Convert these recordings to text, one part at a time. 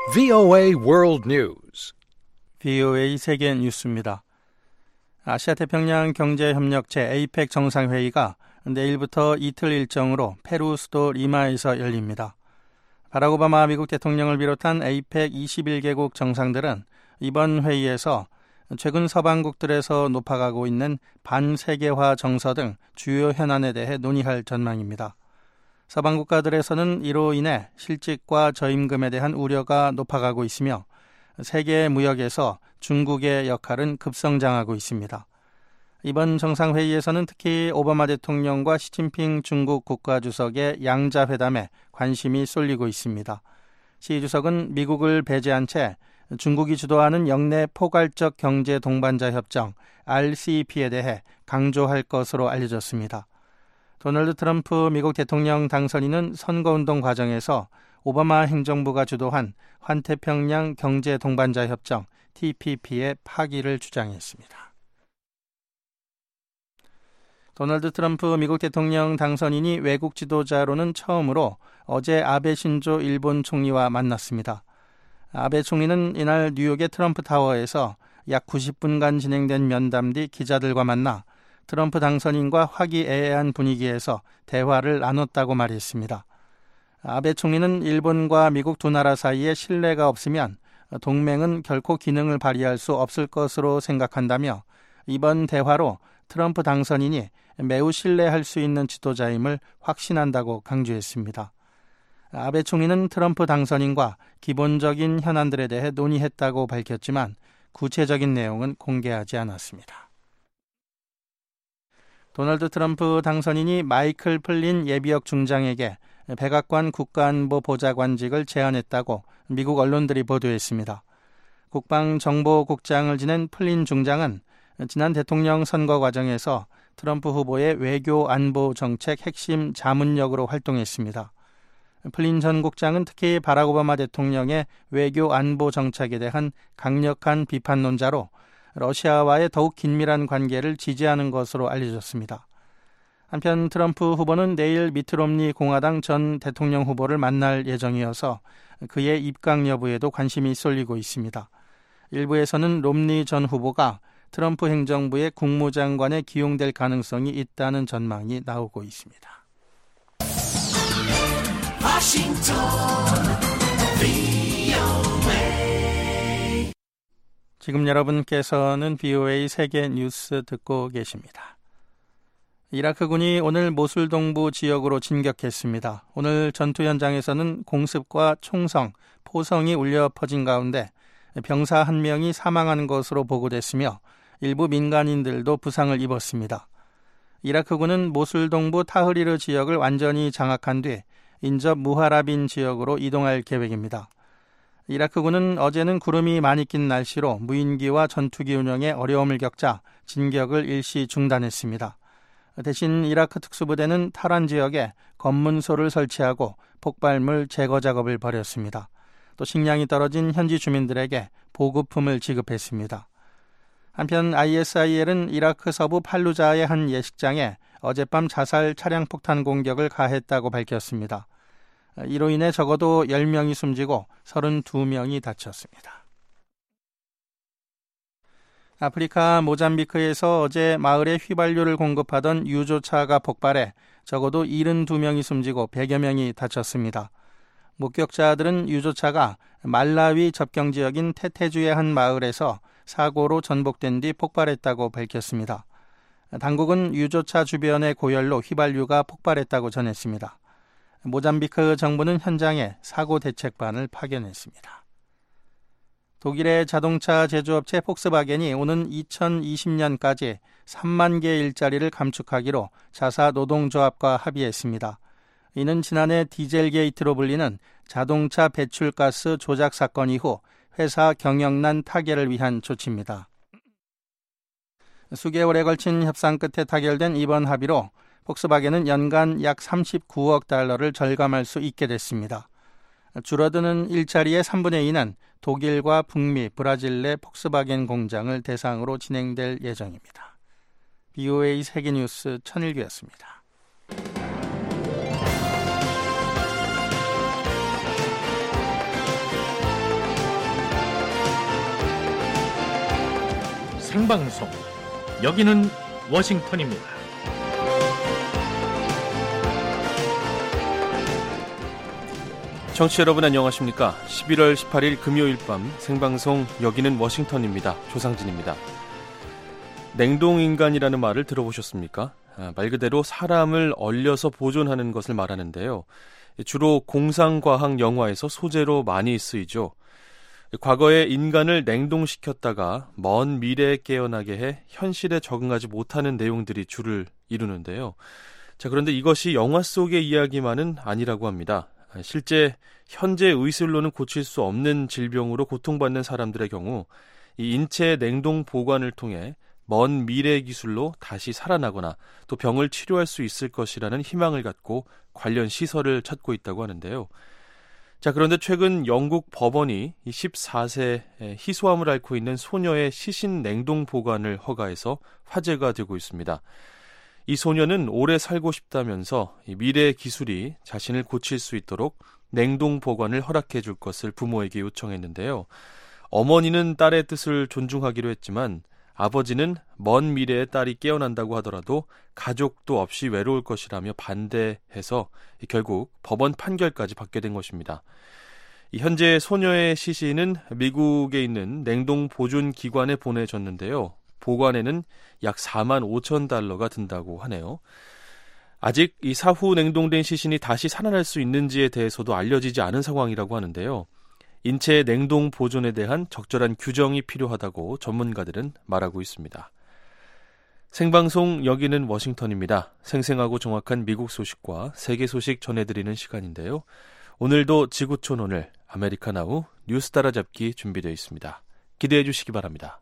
VOA World News. VOA 세계 뉴스입니다. 아시아 태평양 경제협력체 APEC 정상회의가 내일부터 이틀 일정으로 페루 수도 리마에서 열립니다. 바락 오바마 미국 대통령을 비롯한 APEC 21개국 정상들은 이번 회의에서 최근 서방국들에서 높아가고 있는 반세계화 정서 등 주요 현안에 대해 논의할 전망입니다. 서방 국가들에서는 이로 인해 실직과 저임금에 대한 우려가 높아가고 있으며 세계 무역에서 중국의 역할은 급성장하고 있습니다. 이번 정상회의에서는 특히 오바마 대통령과 시진핑 중국 국가주석의 양자회담에 관심이 쏠리고 있습니다. 시 주석은 미국을 배제한 채 중국이 주도하는 역내 포괄적 경제 동반자 협정 RCEP에 대해 강조할 것으로 알려졌습니다. 도널드 트럼프 미국 대통령 당선인은 선거운동 과정에서 오바마 행정부가 주도한 환태평양 경제 동반자 협정 TPP의 파기를 주장했습니다. 도널드 트럼프 미국 대통령 당선인이 외국 지도자로는 처음으로 어제 아베 신조 일본 총리와 만났습니다. 아베 총리는 이날 뉴욕의 트럼프 타워에서 약 90분간 진행된 면담 뒤 기자들과 만나 트럼프 당선인과 화기애애한 분위기에서 대화를 나눴다고 말했습니다. 아베 총리는 일본과 미국 두 나라 사이에 신뢰가 없으면 동맹은 결코 기능을 발휘할 수 없을 것으로 생각한다며 이번 대화로 트럼프 당선인이 매우 신뢰할 수 있는 지도자임을 확신한다고 강조했습니다. 아베 총리는 트럼프 당선인과 기본적인 현안들에 대해 논의했다고 밝혔지만 구체적인 내용은 공개하지 않았습니다. 도널드 트럼프 당선인이 마이클 플린 예비역 중장에게 백악관 국가안보보좌관직을 제안했다고 미국 언론들이 보도했습니다. 국방정보국장을 지낸 플린 중장은 지난 대통령 선거 과정에서 트럼프 후보의 외교 안보 정책 핵심 자문역으로 활동했습니다. 플린 전 국장은 특히 바락 오바마 대통령의 외교 안보 정책에 대한 강력한 비판론자로 러시아와의 더욱 긴밀한 관계를 지지하는 것으로 알려졌습니다. 한편 트럼프 후보는 내일 미트 롬니 공화당 전 대통령 후보를 만날 예정이어서 그의 입각 여부에도 관심이 쏠리고 있습니다. 일부에서는 롬니 전 후보가 트럼프 행정부의 국무장관에 기용될 가능성이 있다는 전망이 나오고 있습니다. 워싱턴 지금 여러분께서는 VOA 세계 뉴스 듣고 계십니다. 이라크군이 오늘 모술 동부 지역으로 진격했습니다. 오늘 전투 현장에서는 공습과 총성, 포성이 울려 퍼진 가운데 병사 1명이 사망한 것으로 보고됐으며 일부 민간인들도 부상을 입었습니다. 이라크군은 모술 동부 타흐리르 지역을 완전히 장악한 뒤 인접 무하라빈 지역으로 이동할 계획입니다. 이라크군은 어제는 구름이 많이 낀 날씨로 무인기와 전투기 운영에 어려움을 겪자 진격을 일시 중단했습니다. 대신 이라크 특수부대는 타란 지역에 검문소를 설치하고 폭발물 제거 작업을 벌였습니다. 또 식량이 떨어진 현지 주민들에게 보급품을 지급했습니다. 한편 ISIL은 이라크 서부 팔루자의 한 예식장에 어젯밤 자살 차량 폭탄 공격을 가했다고 밝혔습니다. 이로 인해 적어도 10명이 숨지고 32명이 다쳤습니다. 아프리카 모잠비크에서 어제 마을에 휘발유를 공급하던 유조차가 폭발해 적어도 72명이 숨지고 100여 명이 다쳤습니다. 목격자들은 유조차가 말라위 접경 지역인 테테주의 한 마을에서 사고로 전복된 뒤 폭발했다고 밝혔습니다. 당국은 유조차 주변의 고열로 휘발유가 폭발했다고 전했습니다. 모잠비크 정부는 현장에 사고 대책반을 파견했습니다. 독일의 자동차 제조업체 폭스바겐이 오는 2020년까지 3만 개 일자리를 감축하기로 자사 노동조합과 합의했습니다. 이는 지난해 디젤 게이트로 불리는 자동차 배출가스 조작 사건 이후 회사 경영난 타결을 위한 조치입니다. 수개월에 걸친 협상 끝에 타결된 이번 합의로 폭스바겐은 연간 약 39억 달러를 절감할 수 있게 됐습니다. 줄어드는 일자리의 3분의 2는 독일과 북미, 브라질 내 폭스바겐 공장을 대상으로 진행될 예정입니다. VOA 세계뉴스 천일규였습니다. 생방송 여기는 워싱턴입니다. 청취자 여러분 안녕하십니까? 11월 18일 금요일 밤 생방송 여기는 워싱턴입니다. 조상진입니다. 냉동인간이라는 말을 들어보셨습니까? 말 그대로 사람을 얼려서 보존하는 것을 말하는데요. 주로 공상과학 영화에서 소재로 많이 쓰이죠. 과거에 인간을 냉동시켰다가 먼 미래에 깨어나게 해 현실에 적응하지 못하는 내용들이 주를 이루는데요. 자, 그런데 이것이 영화 속의 이야기만은 아니라고 합니다. 실제 현재 의술로는 고칠 수 없는 질병으로 고통받는 사람들의 경우 이 인체 냉동 보관을 통해 먼 미래 기술로 다시 살아나거나 또 병을 치료할 수 있을 것이라는 희망을 갖고 관련 시설을 찾고 있다고 하는데요. 자, 그런데 최근 영국 법원이 14세 희소암을 앓고 있는 소녀의 시신 냉동 보관을 허가해서 화제가 되고 있습니다. 이 소녀는 오래 살고 싶다면서 미래의 기술이 자신을 고칠 수 있도록 냉동 보관을 허락해 줄 것을 부모에게 요청했는데요. 어머니는 딸의 뜻을 존중하기로 했지만 아버지는 먼 미래에 딸이 깨어난다고 하더라도 가족도 없이 외로울 것이라며 반대해서 결국 법원 판결까지 받게 된 것입니다. 현재 소녀의 시신은 미국에 있는 냉동 보존 기관에 보내졌는데요. 보관에는 약 4만 5천 달러가 든다고 하네요. 아직 이 사후 냉동된 시신이 다시 살아날 수 있는지에 대해서도 알려지지 않은 상황이라고 하는데요. 인체 냉동 보존에 대한 적절한 규정이 필요하다고 전문가들은 말하고 있습니다. 생방송 여기는 워싱턴입니다. 생생하고 정확한 미국 소식과 세계 소식 전해드리는 시간인데요. 오늘도 지구촌 오늘 아메리카나우 뉴스 따라잡기 준비되어 있습니다. 기대해 주시기 바랍니다.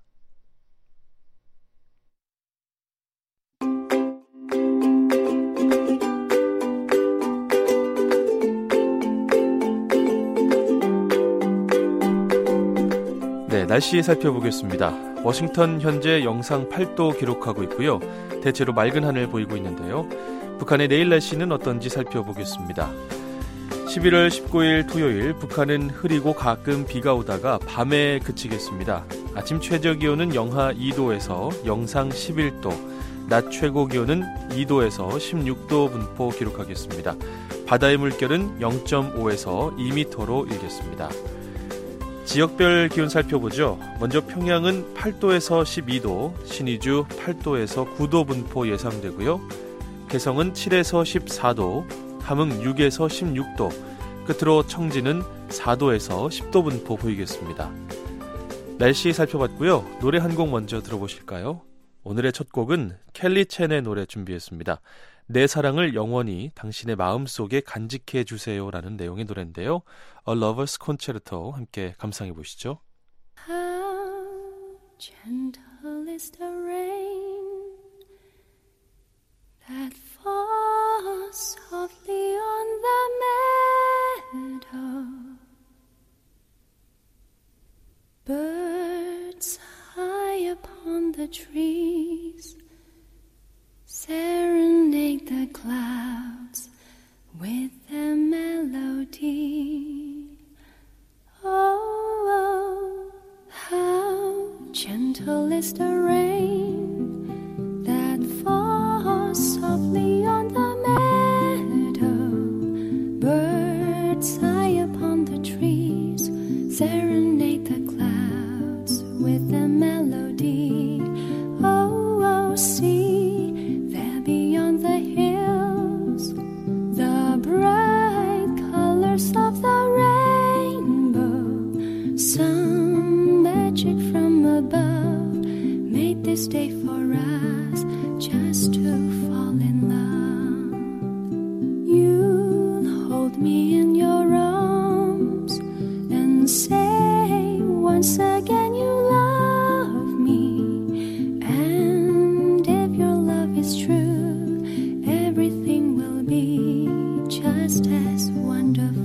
네, 날씨 살펴보겠습니다. 워싱턴 현재 영상 8도 기록하고 있고요. 대체로 맑은 하늘 보이고 있는데요. 북한의 내일 날씨는 어떤지 살펴보겠습니다. 11월 19일 토요일 북한은 흐리고 가끔 비가 오다가 밤에 그치겠습니다. 아침 최저 기온은 영하 2도에서 영상 11도, 낮 최고 기온은 2도에서 16도 분포 기록하겠습니다. 바다의 물결은 0.5에서 2m로 일겠습니다. 지역별 기온 살펴보죠. 먼저 평양은 8도에서 12도, 신의주 8도에서 9도 분포 예상되고요. 개성은 7에서 14도, 함흥 6에서 16도, 끝으로 청진은 4도에서 10도 분포 보이겠습니다. 날씨 살펴봤고요. 노래 한 곡 먼저 들어보실까요? 오늘의 첫 곡은 켈리 첸의 노래 준비했습니다. 내 사랑을 영원히 당신의 마음속에 간직해 주세요라는 내용의 노래인데요. A Lover's Concerto 함께 감상해 보시죠. How gentle is the rain that falls softly on the meadow. Birds high upon the trees serenade the clouds with their melody. Oh, how gentle is the rain that falls softly on the meadow. Birds high upon the trees serenade the clouds with their melody. Oh, see there beyond the hills the bright colors of the rainbow. Some magic from above made this day for us just to fall in love. You'll hold me in your arms and say once again you love me. And if your love is true, everything will be just as wonderful.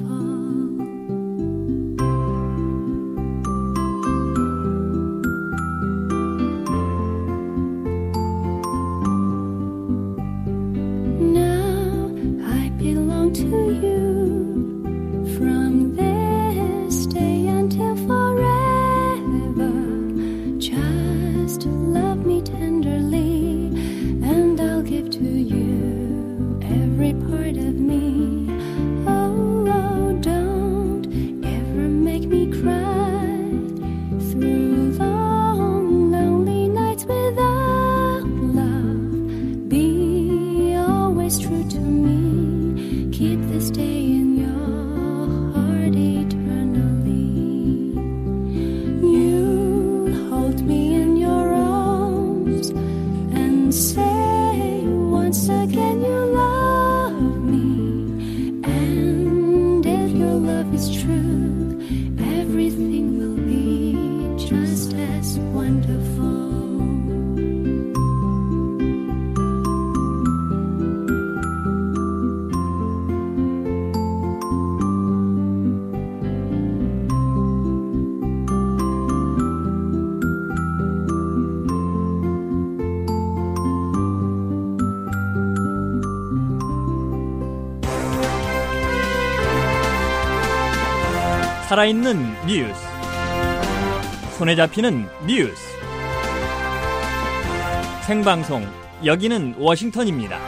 Now I belong to you from this day until forever. Just love keep this day in your heart eternally. You hold me in your arms and say once again you love me. And if your love is true, everything will be just as wonderful. 살아있는 뉴스, 손에 잡히는 뉴스, 생방송, 여기는 워싱턴입니다.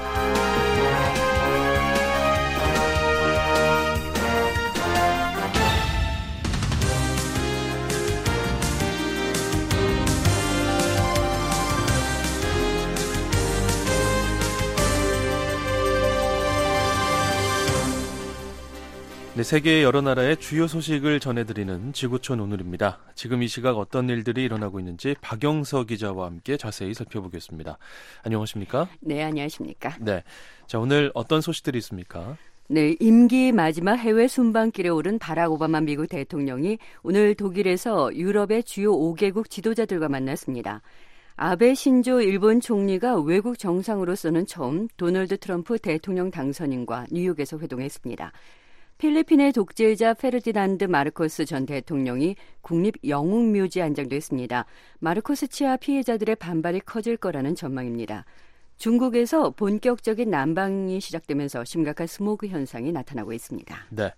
네, 세계의 여러 나라의 주요 소식을 전해드리는 지구촌 오늘입니다. 지금 이 시각 어떤 일들이 일어나고 있는지 박영서 기자와 함께 자세히 살펴보겠습니다. 안녕하십니까? 네, 안녕하십니까? 네, 자 오늘 어떤 소식들이 있습니까? 네, 임기 마지막 해외 순방길에 오른 바락 오바마 미국 대통령이 오늘 독일에서 유럽의 주요 5개국 지도자들과 만났습니다. 아베 신조 일본 총리가 외국 정상으로서는 처음 도널드 트럼프 대통령 당선인과 뉴욕에서 회동했습니다. 필리핀의 독재자 페르디난드 마르코스 전 대통령이 국립영웅묘지에 안장됐습니다. 마르코스 치하 피해자들의 반발이 커질 거라는 전망입니다. 중국에서 본격적인 난방이 시작되면서 심각한 스모그 현상이 나타나고 있습니다. 네.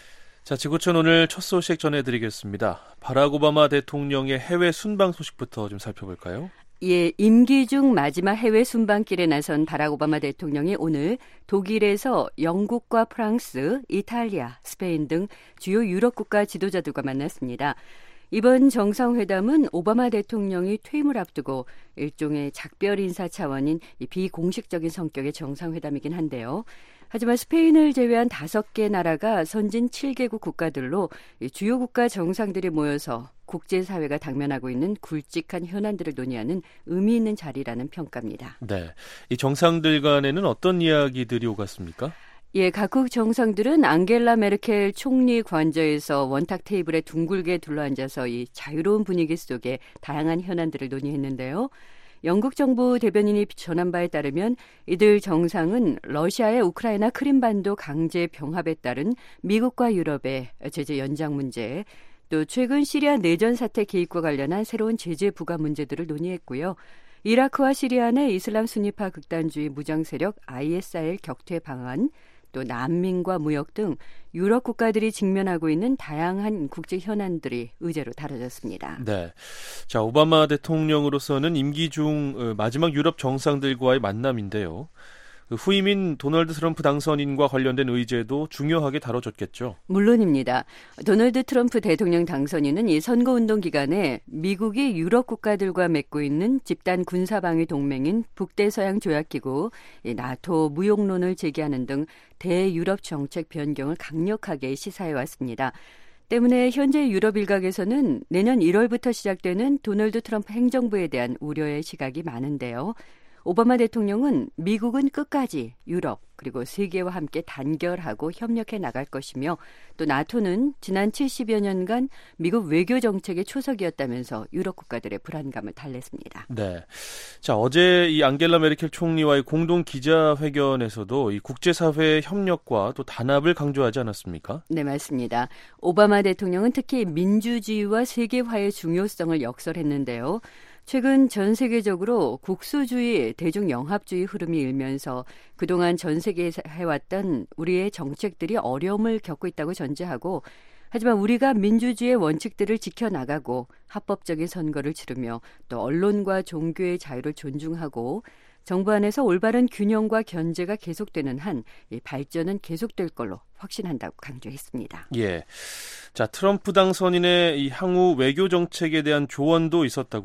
자, 지구촌 오늘 첫 소식 전해드리겠습니다. 바락 오바마 대통령의 해외 순방 소식부터 좀 살펴볼까요? 예, 임기 중 마지막 해외 순방길에 나선 바락 오바마 대통령이 오늘 독일에서 영국과 프랑스, 이탈리아, 스페인 등 주요 유럽 국가 지도자들과 만났습니다. 이번 정상회담은 오바마 대통령이 퇴임을 앞두고 일종의 작별 인사 차원인 비공식적인 성격의 정상회담이긴 한데요. 하지만 스페인을 제외한 5개 나라가 선진 7개국 국가들로 주요 국가 정상들이 모여서 국제사회가 당면하고 있는 굵직한 현안들을 논의하는 의미 있는 자리라는 평가입니다. 네, 이 정상들 간에는 어떤 이야기들이 오갔습니까? 예, 각국 정상들은 앙겔라 메르켈 총리 관저에서 원탁 테이블에 둥글게 둘러앉아서 이 자유로운 분위기 속에 다양한 현안들을 논의했는데요. 영국 정부 대변인이 전한 바에 따르면 이들 정상은 러시아의 우크라이나 크림반도 강제 병합에 따른 미국과 유럽의 제재 연장 문제, 또 최근 시리아 내전 사태 개입과 관련한 새로운 제재 부과 문제들을 논의했고요. 이라크와 시리아 내 이슬람 순위파 극단주의 무장 세력 ISIL 격퇴 방안, 또 난민과 무역 등 유럽 국가들이 직면하고 있는 다양한 국제 현안들이 의제로 다뤄졌습니다. 네, 자 오바마 대통령으로서는 임기 중 마지막 유럽 정상들과의 만남인데요. 후임인 도널드 트럼프 당선인과 관련된 의제도 중요하게 다뤄졌겠죠. 물론입니다. 도널드 트럼프 대통령 당선인은 이 선거운동 기간에 미국이 유럽 국가들과 맺고 있는 집단 군사방위 동맹인 북대서양 조약기구, 나토 무용론을 제기하는 등 대유럽 정책 변경을 강력하게 시사해왔습니다. 때문에 현재 유럽 일각에서는 내년 1월부터 시작되는 도널드 트럼프 행정부에 대한 우려의 시각이 많은데요. 오바마 대통령은 미국은 끝까지 유럽 그리고 세계와 함께 단결하고 협력해 나갈 것이며 또 나토는 지난 70여 년간 미국 외교 정책의 초석이었다면서 유럽 국가들의 불안감을 달랬습니다. 네, 자 어제 이 앙겔라 메르켈 총리와의 공동 기자회견에서도 이 국제사회의 협력과 또 단합을 강조하지 않았습니까? 네, 맞습니다. 오바마 대통령은 특히 민주주의와 세계화의 중요성을 역설했는데요. 최근 전 세계적으로 국수주의, 대중영합주의 흐름이 일면서 그동안 전 세계에서 해왔던 우리의 정책들이 어려움을 겪고 있다고 전제하고, 하지만 우리가 민주주의의 원칙들을 지켜나가고 합법적인 선거를 치르며 또 언론과 종교의 자유를 존중하고 정부 안에서 올바른 균형과 견제가 계속되는 한 이 발전은 계속될 걸로 확신한다고 강조했습니다. 예, 자 트럼프 당선인의 이 향후 외교 정책에 대한 조언도 있었다고요?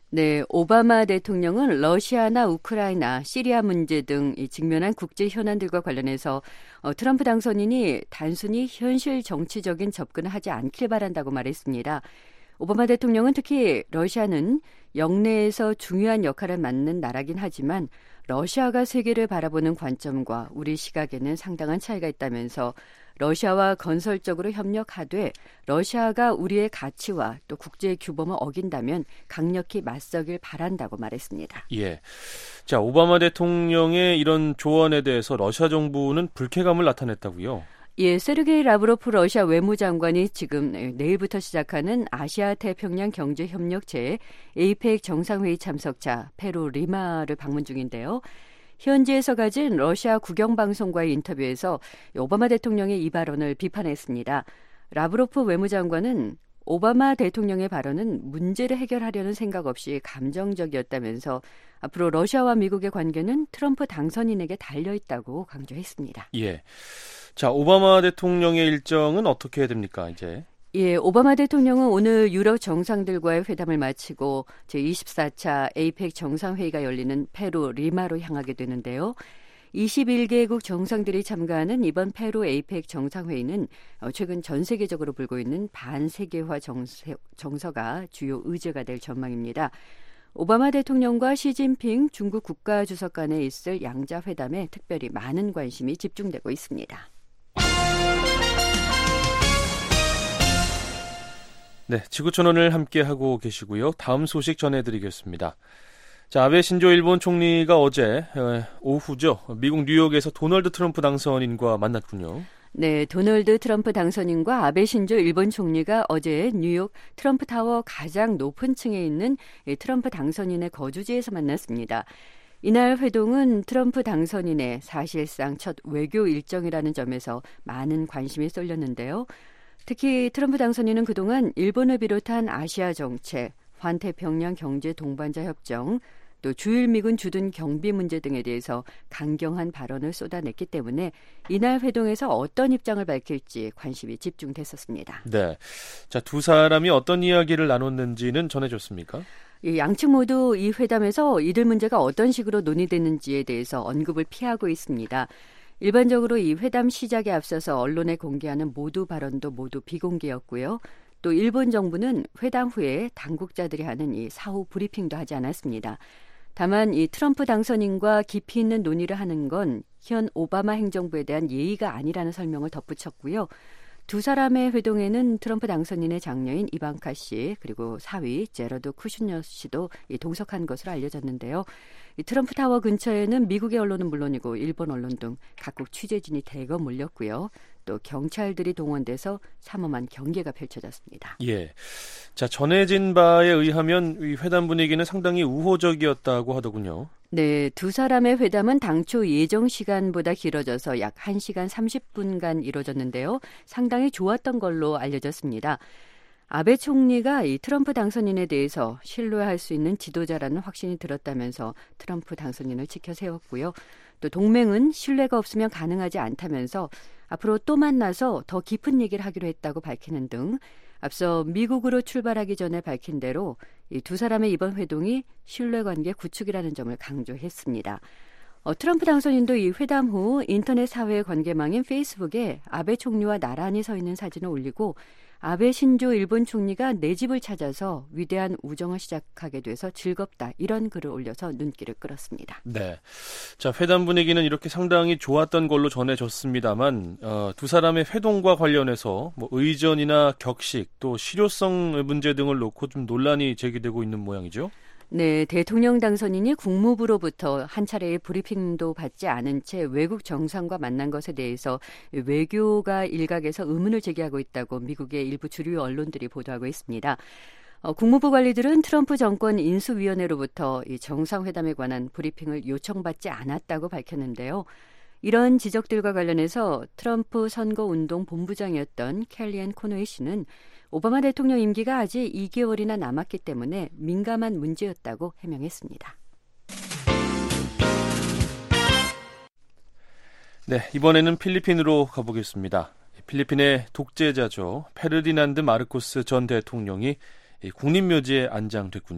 네, 오바마 대통령은 러시아나 우크라이나, 시리아 문제 등 직면한 국제 현안들과 관련해서 트럼프 당선인이 단순히 현실 정치적인 접근을 하지 않길 바란다고 말했습니다. 오바마 대통령은 특히 러시아는 영내에서 중요한 역할을 맡는 나라긴 하지만 러시아가 세계를 바라보는 관점과 우리 시각에는 상당한 차이가 있다면서 러시아와 건설적으로 협력하되 러시아가 우리의 가치와 또 국제 규범을 어긴다면 강력히 맞서길 바란다고 말했습니다. 예. 자, 오바마 대통령의 이런 조언에 대해서 러시아 정부는 불쾌감을 나타냈다고요? 예, 세르게이 라브로프 러시아 외무장관이 지금 내일부터 시작하는 아시아 태평양 경제협력체 에이펙 정상회의 참석차 페루 리마를 방문 중인데요. 현지에서 가진 러시아 국영방송과의 인터뷰에서 오바마 대통령의 이 발언을 비판했습니다. 라브로프 외무장관은 오바마 대통령의 발언은 문제를 해결하려는 생각 없이 감정적이었다면서 앞으로 러시아와 미국의 관계는 트럼프 당선인에게 달려있다고 강조했습니다. 예. 자, 오바마 대통령의 일정은 어떻게 해야 됩니까, 이제? 예, 오바마 대통령은 오늘 유럽 정상들과의 회담을 마치고 제24차 에이펙 정상회의가 열리는 페루 리마로 향하게 되는데요. 21개국 정상들이 참가하는 이번 페루 에이펙 정상회의는 최근 전 세계적으로 불고 있는 반세계화 정서가 주요 의제가 될 전망입니다. 오바마 대통령과 시진핑 중국 국가주석 간에 있을 양자회담에 특별히 많은 관심이 집중되고 있습니다. 네, 지구촌원을 함께하고 계시고요. 다음 소식 전해드리겠습니다. 자, 아베 신조 일본 총리가 어제 오후죠. 미국 뉴욕에서 도널드 트럼프 당선인과 만났군요. 네, 도널드 트럼프 당선인과 아베 신조 일본 총리가 어제 뉴욕 트럼프 타워 가장 높은 층에 있는 트럼프 당선인의 거주지에서 만났습니다. 이날 회동은 트럼프 당선인의 사실상 첫 외교 일정이라는 점에서 많은 관심이 쏠렸는데요. 특히 트럼프 당선인은 그동안 일본을 비롯한 아시아 정책, 환태평양 경제 동반자 협정, 또 주일미군 주둔 경비 문제 등에 대해서 강경한 발언을 쏟아냈기 때문에 이날 회동에서 어떤 입장을 밝힐지 관심이 집중됐었습니다. 네, 자, 두 사람이 어떤 이야기를 나눴는지는 전해줬습니까? 양측 모두 이 회담에서 이들 문제가 어떤 식으로 논의됐는지에 대해서 언급을 피하고 있습니다. 일반적으로 이 회담 시작에 앞서서 언론에 공개하는 모두 발언도 모두 비공개였고요. 또 일본 정부는 회담 후에 당국자들이 하는 이 사후 브리핑도 하지 않았습니다. 다만 이 트럼프 당선인과 깊이 있는 논의를 하는 건 현 오바마 행정부에 대한 예의가 아니라는 설명을 덧붙였고요. 두 사람의 회동에는 트럼프 당선인의 장녀인 이방카 씨 그리고 사위 제러드 쿠슈너 씨도 동석한 것으로 알려졌는데요. 이 트럼프 타워 근처에는 미국의 언론은 물론이고 일본 언론 등 각국 취재진이 대거 몰렸고요. 또 경찰들이 동원돼서 삼엄한 경계가 펼쳐졌습니다. 예. 자, 전해진 바에 의하면 이 회담 분위기는 상당히 우호적이었다고 하더군요. 네, 두 사람의 회담은 당초 예정 시간보다 길어져서 약 1시간 30분간 이뤄졌는데요. 상당히 좋았던 걸로 알려졌습니다. 아베 총리가 이 트럼프 당선인에 대해서 신뢰할 수 있는 지도자라는 확신이 들었다면서 트럼프 당선인을 지켜 세웠고요. 또 동맹은 신뢰가 없으면 가능하지 않다면서 앞으로 또 만나서 더 깊은 얘기를 하기로 했다고 밝히는 등 앞서 미국으로 출발하기 전에 밝힌 대로 이 두 사람의 이번 회동이 신뢰관계 구축이라는 점을 강조했습니다. 트럼프 당선인도 이 회담 후 인터넷 사회 관계망인 페이스북에 아베 총리와 나란히 서 있는 사진을 올리고 아베 신조 일본 총리가 내 집을 찾아서 위대한 우정을 시작하게 돼서 즐겁다 이런 글을 올려서 눈길을 끌었습니다. 네, 자, 회담 분위기는 이렇게 상당히 좋았던 걸로 전해졌습니다만 두 사람의 회동과 관련해서 뭐 의전이나 격식 또 실효성 문제 등을 놓고 좀 논란이 제기되고 있는 모양이죠. 네, 대통령 당선인이 국무부로부터 한 차례의 브리핑도 받지 않은 채 외국 정상과 만난 것에 대해서 외교가 일각에서 의문을 제기하고 있다고 미국의 일부 주류 언론들이 보도하고 있습니다. 국무부 관리들은 트럼프 정권 인수위원회로부터 이 정상회담에 관한 브리핑을 요청받지 않았다고 밝혔는데요. 이런 지적들과 관련해서 트럼프 선거운동 본부장이었던 켈리앤 코노이 씨는 오바마 대통령 임기가 아직 2개월이나 남았기 때문에 민감한 문제였다고 해명했습니다. 네, 이번에는 필리핀으로 가보겠습니다. 필리핀의 독재자죠. 페르디난드 마르코스 전 대통령이 국립묘지에 안장됐군요.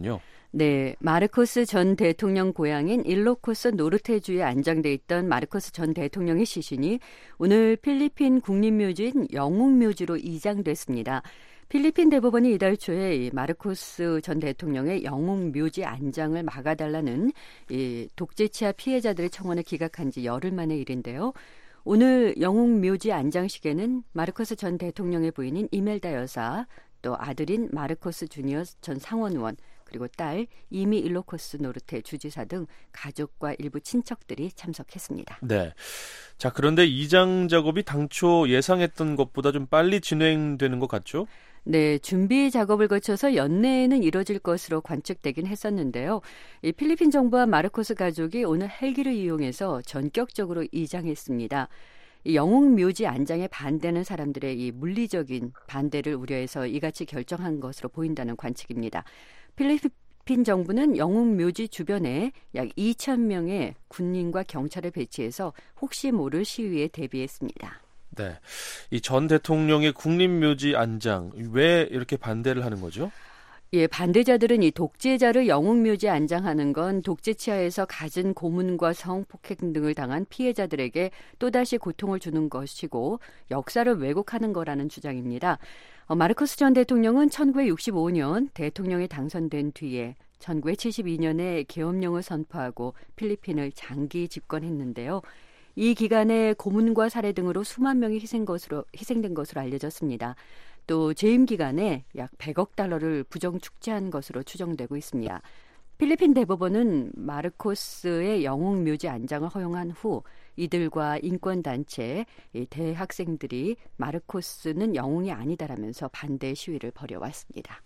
네, 마르코스 전 대통령 고향인 일로코스 노르테주에 안장돼 있던 마르코스 전 대통령의 시신이 오늘 필리핀 국립묘지인 영웅묘지로 이장됐습니다. 필리핀 대법원이 이달 초에 이 마르코스 전 대통령의 영웅묘지 안장을 막아달라는 이 독재치하 피해자들의 청원을 기각한 지 열흘 만의 일인데요. 오늘 영웅묘지 안장식에는 마르코스 전 대통령의 부인인 이멜다 여사, 또 아들인 마르코스 주니어 전 상원의원, 그리고 딸 이미 일로코스 노르테 주지사 등 가족과 일부 친척들이 참석했습니다. 네. 자, 그런데 이장 작업이 당초 예상했던 것보다 좀 빨리 진행되는 것 같죠? 네, 준비 작업을 거쳐서 연내에는 이뤄질 것으로 관측되긴 했었는데요. 이 필리핀 정부와 마르코스 가족이 오늘 헬기를 이용해서 전격적으로 이장했습니다. 이 영웅묘지 안장에 반대하는 사람들의 이 물리적인 반대를 우려해서 이같이 결정한 것으로 보인다는 관측입니다. 필리핀 정부는 영웅묘지 주변에 약 2,000명의 군인과 경찰을 배치해서 혹시 모를 시위에 대비했습니다. 네, 이 전 대통령의 국립묘지 안장 왜 이렇게 반대를 하는 거죠? 예, 반대자들은 이 독재자를 영웅묘지에 안장하는 건 독재치하에서 갖은 고문과 성폭행 등을 당한 피해자들에게 또다시 고통을 주는 것이고 역사를 왜곡하는 거라는 주장입니다. 마르코스 전 대통령은 1965년 대통령에 당선된 뒤에 1972년에 계엄령을 선포하고 필리핀을 장기 집권했는데요. 이 기간에 고문과 살해 등으로 수만 명이 희생된 것으로 알려졌습니다. 또 재임 기간에 약 100억 달러를 부정 축제한 것으로 추정되고 있습니다. 필리핀 대법원은 마르코스의 영웅묘지 안장을 허용한 후 이들과 인권단체, 대학생들이 마르코스는 영웅이 아니다라면서 반대 시위를 벌여왔습니다.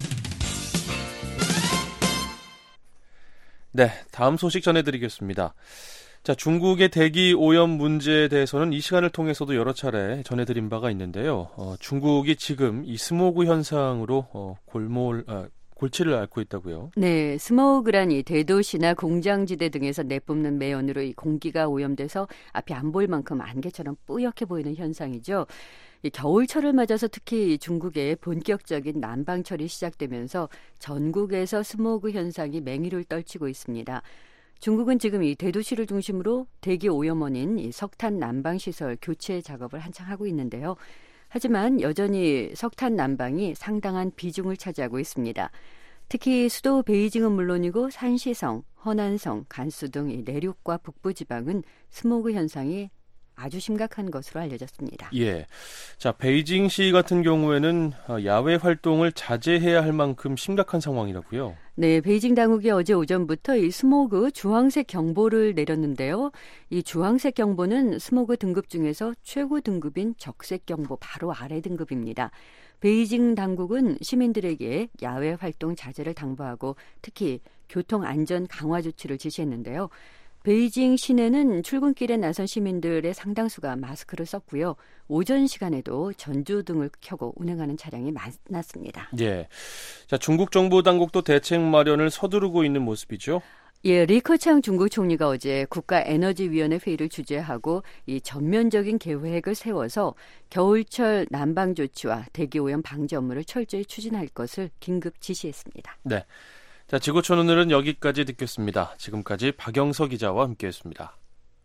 네, 다음 소식 전해드리겠습니다. 자, 중국의 대기 오염 문제에 대해서는 이 시간을 통해서도 여러 차례 전해드린 바가 있는데요. 중국이 지금 이 스모그 현상으로 골치를 앓고 있다고요? 네, 스모그란 이 대도시나 공장지대 등에서 내뿜는 매연으로 이 공기가 오염돼서 앞이 안 보일 만큼 안개처럼 뿌옇게 보이는 현상이죠. 이 겨울철을 맞아서 특히 중국의 본격적인 난방철이 시작되면서 전국에서 스모그 현상이 맹위를 떨치고 있습니다. 중국은 지금 이 대도시를 중심으로 대기 오염원인 이 석탄 난방시설 교체 작업을 한창 하고 있는데요. 하지만 여전히 석탄 난방이 상당한 비중을 차지하고 있습니다. 특히 수도 베이징은 물론이고 산시성, 허난성, 간수 등 이 내륙과 북부 지방은 스모그 현상이 아주 심각한 것으로 알려졌습니다. 예. 자, 베이징시 같은 경우에는 야외 활동을 자제해야 할 만큼 심각한 상황이라고요. 네, 베이징 당국이 어제 오전부터 이 스모그 주황색 경보를 내렸는데요. 이 주황색 경보는 스모그 등급 중에서 최고 등급인 적색 경보 바로 아래 등급입니다. 베이징 당국은 시민들에게 야외 활동 자제를 당부하고 특히 교통 안전 강화 조치를 지시했는데요. 베이징 시내는 출근길에 나선 시민들의 상당수가 마스크를 썼고요. 오전 시간에도 전조등을 켜고 운행하는 차량이 많았습니다. 예. 자, 중국 정부 당국도 대책 마련을 서두르고 있는 모습이죠. 예, 리커창 중국 총리가 어제 국가에너지위원회 회의를 주재하고 이 전면적인 계획을 세워서 겨울철 난방 조치와 대기오염 방지 업무를 철저히 추진할 것을 긴급 지시했습니다. 네. 자, 지구촌 오늘은 여기까지 듣겠습니다. 지금까지 박영서 기자와 함께했습니다.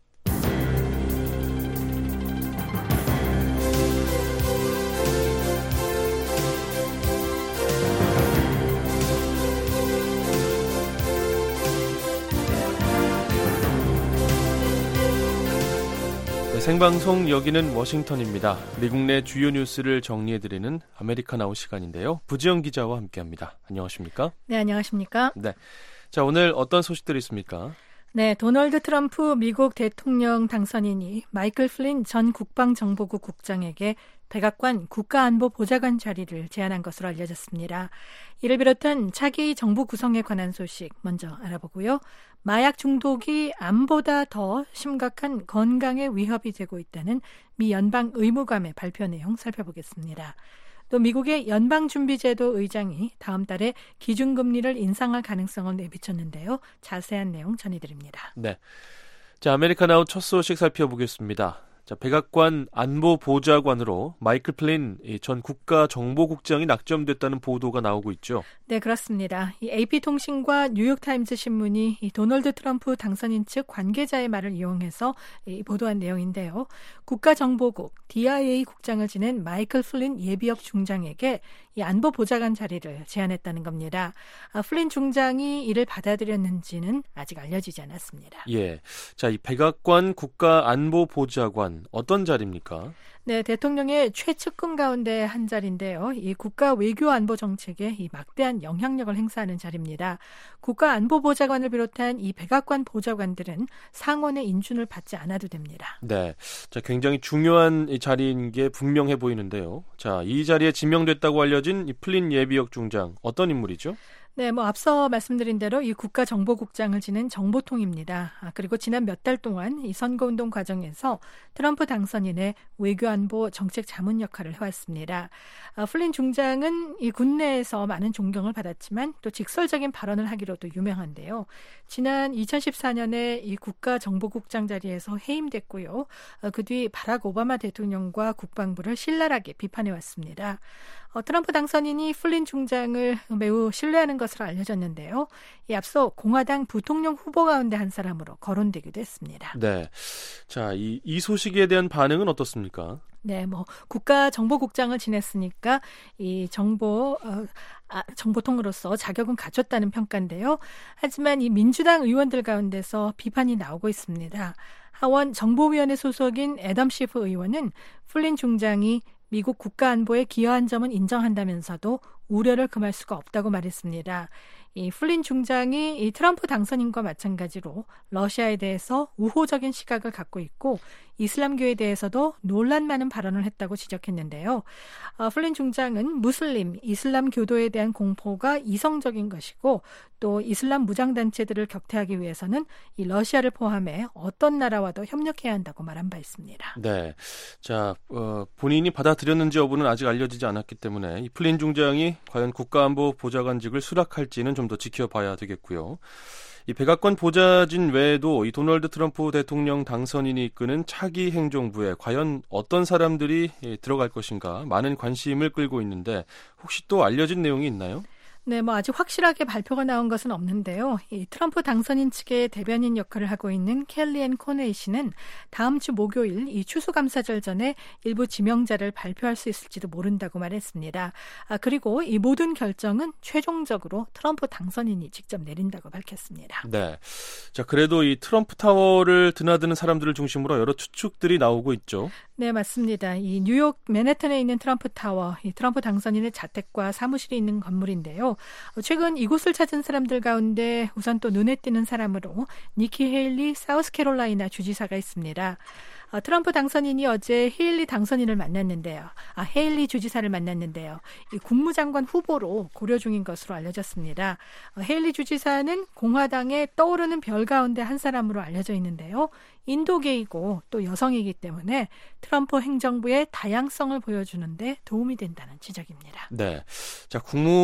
네, 생방송 여기는 워싱턴입니다. 미국 내 주요 뉴스를 정리해드리는 아메리카나우 시간인데요. 부지영 기자와 함께합니다. 안녕하십니까? 네, 안녕하십니까? 네. 자, 오늘 어떤 소식들이 있습니까? 네, 도널드 트럼프 미국 대통령 당선인이 마이클 플린 전 국방정보국 국장에게 백악관 국가안보보좌관 자리를 제안한 것으로 알려졌습니다. 이를 비롯한 차기 정부 구성에 관한 소식 먼저 알아보고요. 마약 중독이 암보다 더 심각한 건강에 위협이 되고 있다는 미 연방의무감의 발표 내용 살펴보겠습니다. 또 미국의 연방준비제도 의장이 다음 달에 기준금리를 인상할 가능성을 내비쳤는데요. 자세한 내용 전해드립니다. 네. 자, 아메리카나우 첫 소식 살펴보겠습니다. 자, 백악관 안보보좌관으로 마이클 플린 전 국가정보국장이 낙점됐다는 보도가 나오고 있죠. 네, 그렇습니다. 이 AP통신과 뉴욕타임즈 신문이 이 도널드 트럼프 당선인 측 관계자의 말을 이용해서 보도한 내용인데요. 국가정보국 DIA 국장을 지낸 마이클 플린 예비역 중장에게 이 안보보좌관 자리를 제안했다는 겁니다. 플린 중장이 이를 받아들였는지는 아직 알려지지 않았습니다. 예, 자, 이 백악관 국가안보보좌관 어떤 자리입니까? 네, 대통령의 최측근 가운데 한 자리인데요. 이 국가 외교 안보 정책에 이 막대한 영향력을 행사하는 자리입니다. 국가 안보보좌관을 비롯한 이 백악관 보좌관들은 상원의 인준을 받지 않아도 됩니다. 네, 자, 굉장히 중요한 이 자리인 게 분명해 보이는데요. 자, 이 자리에 지명됐다고 알려진 이 플린 예비역 중장 어떤 인물이죠? 네, 앞서 말씀드린 대로 이 국가정보국장을 지낸 정보통입니다. 그리고 지난 몇 달 동안 이 선거운동 과정에서 트럼프 당선인의 외교안보 정책 자문 역할을 해왔습니다. 플린 중장은 이 국내에서 많은 존경을 받았지만 또 직설적인 발언을 하기로도 유명한데요. 지난 2014년에 이 국가정보국장 자리에서 해임됐고요. 그 뒤 바락 오바마 대통령과 국방부를 신랄하게 비판해왔습니다. 트럼프 당선인이 플린 중장을 매우 신뢰하는 것으로 알려졌는데요. 이 앞서 공화당 부통령 후보 가운데 한 사람으로 거론되기도 했습니다. 네, 자, 이 소식에 대한 반응은 어떻습니까? 네, 국가정보국장을 지냈으니까 이 정보통으로서 자격은 갖췄다는 평가인데요. 하지만 이 민주당 의원들 가운데서 비판이 나오고 있습니다. 하원 정보위원회 소속인 애덤 시프 의원은 플린 중장이 미국 국가안보에 기여한 점은 인정한다면서도 우려를 금할 수가 없다고 말했습니다. 이 플린 중장이 이 트럼프 당선인과 마찬가지로 러시아에 대해서 우호적인 시각을 갖고 있고 이슬람교에 대해서도 논란 많은 발언을 했다고 지적했는데요. 플린 중장은 무슬림, 이슬람 교도에 대한 공포가 이성적인 것이고 또 이슬람 무장단체들을 격퇴하기 위해서는 이 러시아를 포함해 어떤 나라와도 협력해야 한다고 말한 바 있습니다. 네, 자, 본인이 받아들였는지 여부는 아직 알려지지 않았기 때문에 이 플린 중장이 과연 국가안보 보좌관직을 수락할지는 좀 더 지켜봐야 되겠고요. 이 백악관 보좌진 외에도 이 도널드 트럼프 대통령 당선인이 이끄는 차기 행정부에 과연 어떤 사람들이 들어갈 것인가 많은 관심을 끌고 있는데 혹시 또 알려진 내용이 있나요? 네, 아직 확실하게 발표가 나온 것은 없는데요. 이 트럼프 당선인 측의 대변인 역할을 하고 있는 켈리앤 코네이 씨는 다음 주 목요일 이 추수감사절 전에 일부 지명자를 발표할 수 있을지도 모른다고 말했습니다. 그리고 이 모든 결정은 최종적으로 트럼프 당선인이 직접 내린다고 밝혔습니다. 네, 자, 그래도 이 트럼프 타워를 드나드는 사람들을 중심으로 여러 추측들이 나오고 있죠. 네, 맞습니다. 이 뉴욕 맨해튼에 있는 트럼프 타워, 이 트럼프 당선인의 자택과 사무실이 있는 건물인데요. 최근 이곳을 찾은 사람들 가운데 우선 또 눈에 띄는 사람으로 니키 헤일리 사우스캐롤라이나 주지사가 있습니다. 트럼프 당선인이 어제 헤일리 당선인을 만났는데요. 헤일리 주지사를 만났는데요. 이 국무장관 후보로 고려 중인 것으로 알려졌습니다. 헤일리 주지사는 공화당의 떠오르는 별 가운데 한 사람으로 알려져 있는데요. 인도계이고 또 여성이기 때문에 트럼프 행정부의 다양성을 보여주는데 도움이 된다는 지적입니다. 네, 자,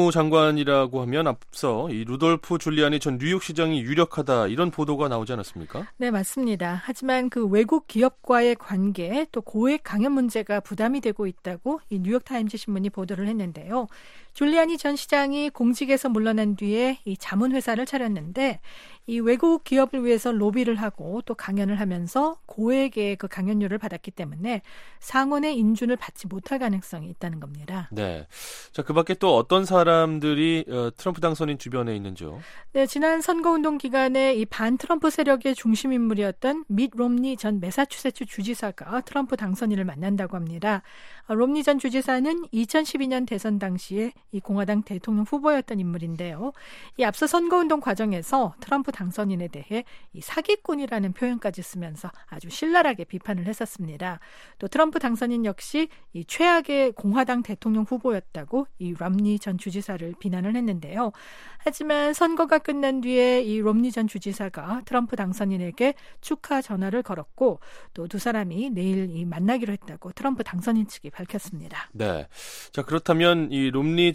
국무장관이라고 하면 앞서 이 루돌프 줄리아니 전 뉴욕시장이 유력하다 이런 보도가 나오지 않았습니까? 네, 맞습니다. 하지만 그 외국 기업과의 관계 또 고액 강연 문제가 부담이 되고 있다고 이 뉴욕타임즈 신문이 보도를 했는데요. 줄리아니 전 시장이 공직에서 물러난 뒤에 이 자문회사를 차렸는데 이 외국 기업을 위해서 로비를 하고 또 강연을 하면서 고액의 그 강연료를 받았기 때문에 상원의 인준을 받지 못할 가능성이 있다는 겁니다. 네, 자, 그 밖에 또 어떤 사람들이 트럼프 당선인 주변에 있는지요? 네, 지난 선거운동 기간에 이 반트럼프 세력의 중심 인물이었던 밋 롬니 전 매사추세츠 주지사가 트럼프 당선인을 만난다고 합니다. 롬니 전 주지사는 2012년 대선 당시에 이 공화당 대통령 후보였던 인물인데요. 이 앞서 선거운동 과정에서 트럼프 당선인에 대해 이 사기꾼이라는 표현까지 쓰면서 아주 신랄하게 비판을 했었습니다. 또 트럼프 당선인 역시 이 최악의 공화당 대통령 후보였다고 이 롬니 전 주지사를 비난을 했는데요. 하지만 선거가 끝난 뒤에 이 롬니 전 주지사가 트럼프 당선인에게 축하 전화를 걸었고 또 두 사람이 내일 만나기로 했다고 트럼프 당선인 측이 밝혔습니다. 네, 자, 그렇다면 이 롬니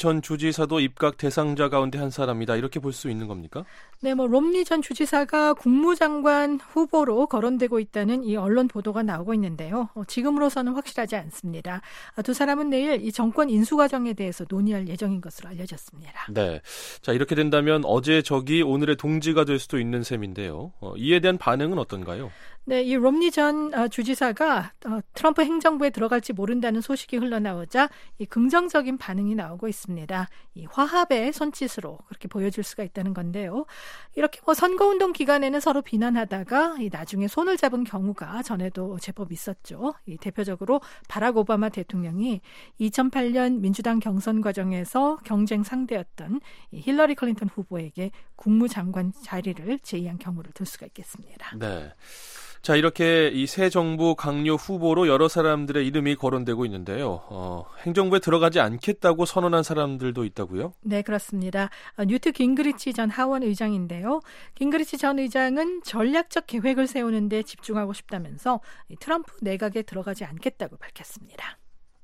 전 주지사도 입각 대상자 가운데 한 사람이다. 이렇게 볼 수 있는 겁니까? 네, 롬니 전 주지사가 국무장관 후보로 거론되고 있다는 이 언론 보도가 나오고 있는데요. 지금으로서는 확실하지 않습니다. 두 사람은 내일 이 정권 인수 과정에 대해서 논의할 예정인 것으로 알려졌습니다. 네. 자, 이렇게 된다면 어제 적이 오늘의 동지가 될 수도 있는 셈인데요. 이에 대한 반응은 어떤가요? 네, 이 롬니 전 주지사가 트럼프 행정부에 들어갈지 모른다는 소식이 흘러나오자 이 긍정적인 반응이 나오고 있습니다. 이 화합의 손짓으로 그렇게 보여줄 수가 있다는 건데요. 이렇게 선거운동 기간에는 서로 비난하다가 나중에 손을 잡은 경우가 전에도 제법 있었죠. 대표적으로 바락 오바마 대통령이 2008년 민주당 경선 과정에서 경쟁 상대였던 힐러리 클린턴 후보에게 국무장관 자리를 제의한 경우를 들 수가 있겠습니다. 네. 자, 이렇게 이 새 정부 강요 후보로 여러 사람들의 이름이 거론되고 있는데요. 행정부에 들어가지 않겠다고 선언한 사람들도 있다고요? 네, 그렇습니다. 뉴트 깅그리치 전 하원 의장인데요. 깅그리치 전 의장은 전략적 계획을 세우는 데 집중하고 싶다면서 트럼프 내각에 들어가지 않겠다고 밝혔습니다.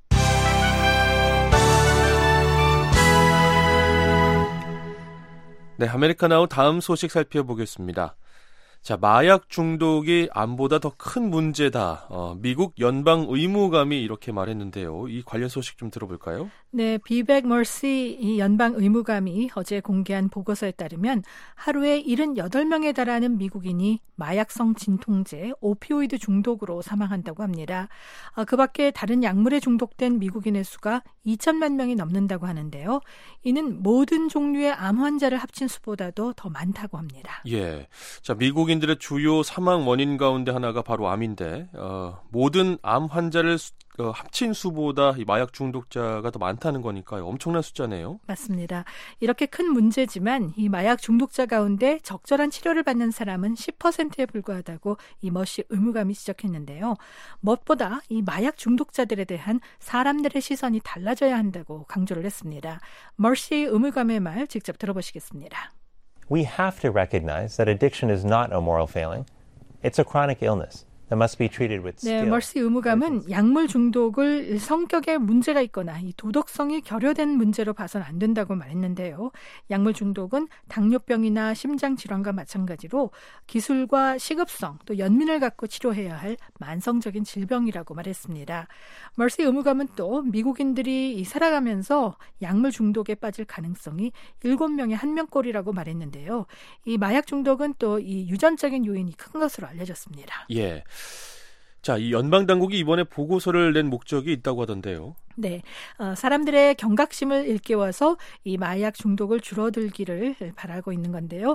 네, 아메리카나우 다음 소식 살펴보겠습니다. 자, 마약 중독이 암보다 더 큰 문제다. 미국 연방 의무감이 이렇게 말했는데요. 이 관련 소식 좀 들어볼까요? 네, 비백 머시 이 연방 의무감이 어제 공개한 보고서에 따르면 하루에 78명에 달하는 미국인이 마약성 진통제, 오피오이드 중독으로 사망한다고 합니다. 그 밖에 다른 약물에 중독된 미국인의 수가 2천만 명이 넘는다고 하는데요. 이는 모든 종류의 암 환자를 합친 수보다도 더 많다고 합니다. 예. 자, 미국인들의 주요 사망 원인 가운데 하나가 바로 암인데, 모든 암 환자를 합친 수보다 이 마약 중독자가 더 많다는 거니까요. 엄청난 숫자네요. 맞습니다. 이렇게 큰 문제지만 이 마약 중독자 가운데 적절한 치료를 받는 사람은 10%에 불과하다고 이 머시 의무감이 지적했는데요. 무엇보다 이 마약 중독자들에 대한 사람들의 시선이 달라져야 한다고 강조를 했습니다. 머시 의무감의 말 직접 들어보시겠습니다. We have to recognize that addiction is not a moral failing. It's a chronic illness. 네, 머시 의무감은 약물 중독을 성격에 문제가 있거나 이 도덕성이 결여된 문제로 봐선 안 된다고 말했는데요. 약물 중독은 당뇨병이나 심장질환과 마찬가지로 기술과 시급성 또 연민을 갖고 치료해야 할 만성적인 질병이라고 말했습니다. 머시 의무감은 또 미국인들이 살아가면서 약물 중독에 빠질 가능성이 7명에 1명꼴이라고 말했는데요. 이 마약 중독은 또 이 유전적인 요인이 큰 것으로 알려졌습니다. 예. 자, 이 연방 당국이 이번에 보고서를 낸 목적이 있다고 하던데요. 네, 사람들의 경각심을 일깨워서 이 마약 중독을 줄어들기를 바라고 있는 건데요.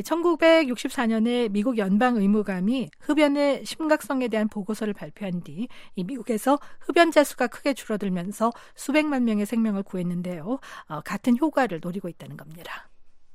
1964년에 미국 연방 의무감이 흡연의 심각성에 대한 보고서를 발표한 뒤 이 미국에서 흡연자 수가 크게 줄어들면서 수백만 명의 생명을 구했는데요. 같은 효과를 노리고 있다는 겁니다.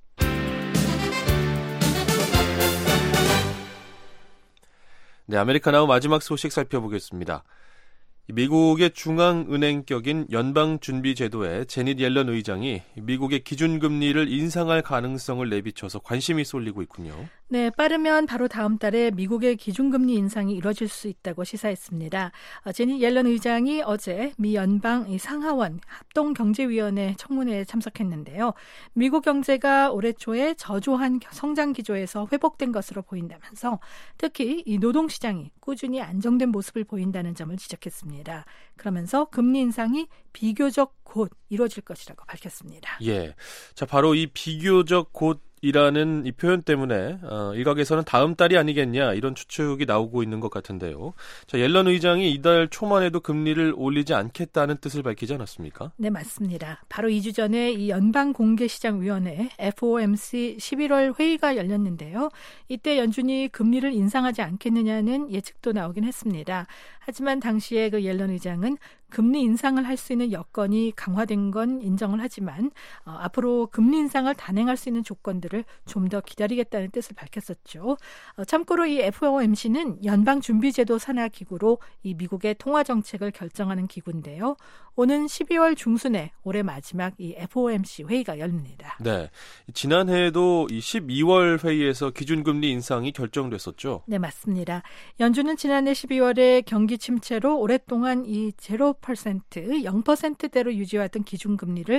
네, 아메리카나우 마지막 소식 살펴보겠습니다. 미국의 중앙은행격인 연방준비제도의 제닛 옐런 의장이 미국의 기준금리를 인상할 가능성을 내비쳐서 관심이 쏠리고 있군요. 네, 빠르면 바로 다음 달에 미국의 기준금리 인상이 이뤄질 수 있다고 시사했습니다. 제닛 옐런 의장이 어제 미 연방 상하원 합동경제위원회 청문회에 참석했는데요. 미국 경제가 올해 초에 저조한 성장 기조에서 회복된 것으로 보인다면서 특히 이 노동시장이 꾸준히 안정된 모습을 보인다는 점을 지적했습니다. 그러면서 금리 인상이 비교적 곧 이루어질 것이라고 밝혔습니다. 예, 자, 바로 이 비교적 곧이라는 이 표현 때문에 일각에서는 다음 달이 아니겠냐 이런 추측이 나오고 있는 것 같은데요. 자, 옐런 의장이 이달 초만 해도 금리를 올리지 않겠다는 뜻을 밝히지 않았습니까? 네, 맞습니다. 바로 2주 전에 이 연방공개시장위원회 FOMC 11월 회의가 열렸는데요. 이때 연준이 금리를 인상하지 않겠느냐는 예측도 나오긴 했습니다. 하지만 당시에 그 옐런 의장은 금리 인상을 할 수 있는 여건이 강화된 건 인정을 하지만 앞으로 금리 인상을 단행할 수 있는 조건들을 좀 더 기다리겠다는 뜻을 밝혔었죠. 참고로 이 FOMC는 연방준비제도 산하기구로 이 미국의 통화정책을 결정하는 기구인데요. 오는 12월 중순에 올해 마지막 이 FOMC 회의가 열립니다. 네, 지난해에도 이 12월 회의에서 기준금리 인상이 결정됐었죠. 네, 맞습니다. 연준은 지난해 12월에 경기 경기 침체로 오랫동안 이 0%, 0%대로 유지해왔던 기준금리를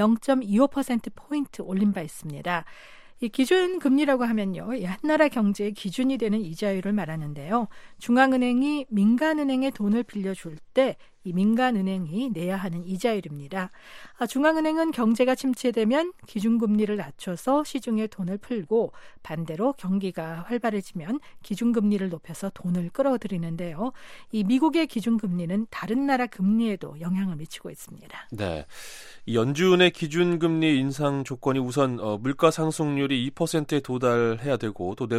0.25%포인트 올린 바 있습니다. 이 기준금리라고 하면요, 한 나라 경제의 기준이 되는 이자율을 말하는데요. 중앙은행이 민간은행에 돈을 빌려줄 때 이 민간은행이 내야 하는 이자율입니다. 중앙은행은 경제가 침체되면 기준금리를 낮춰서 시중에 돈을 풀고 반대로 경기가 활발해지면 기준금리를 높여서 돈을 끌어들이는데요. 이 미국의 기준금리는 다른 나라 금리에도 영향을 미치고 있습니다. 네, 연준의 기준금리 인상 조건이 우선 물가 상승률이 2%에 도달해야 되고 또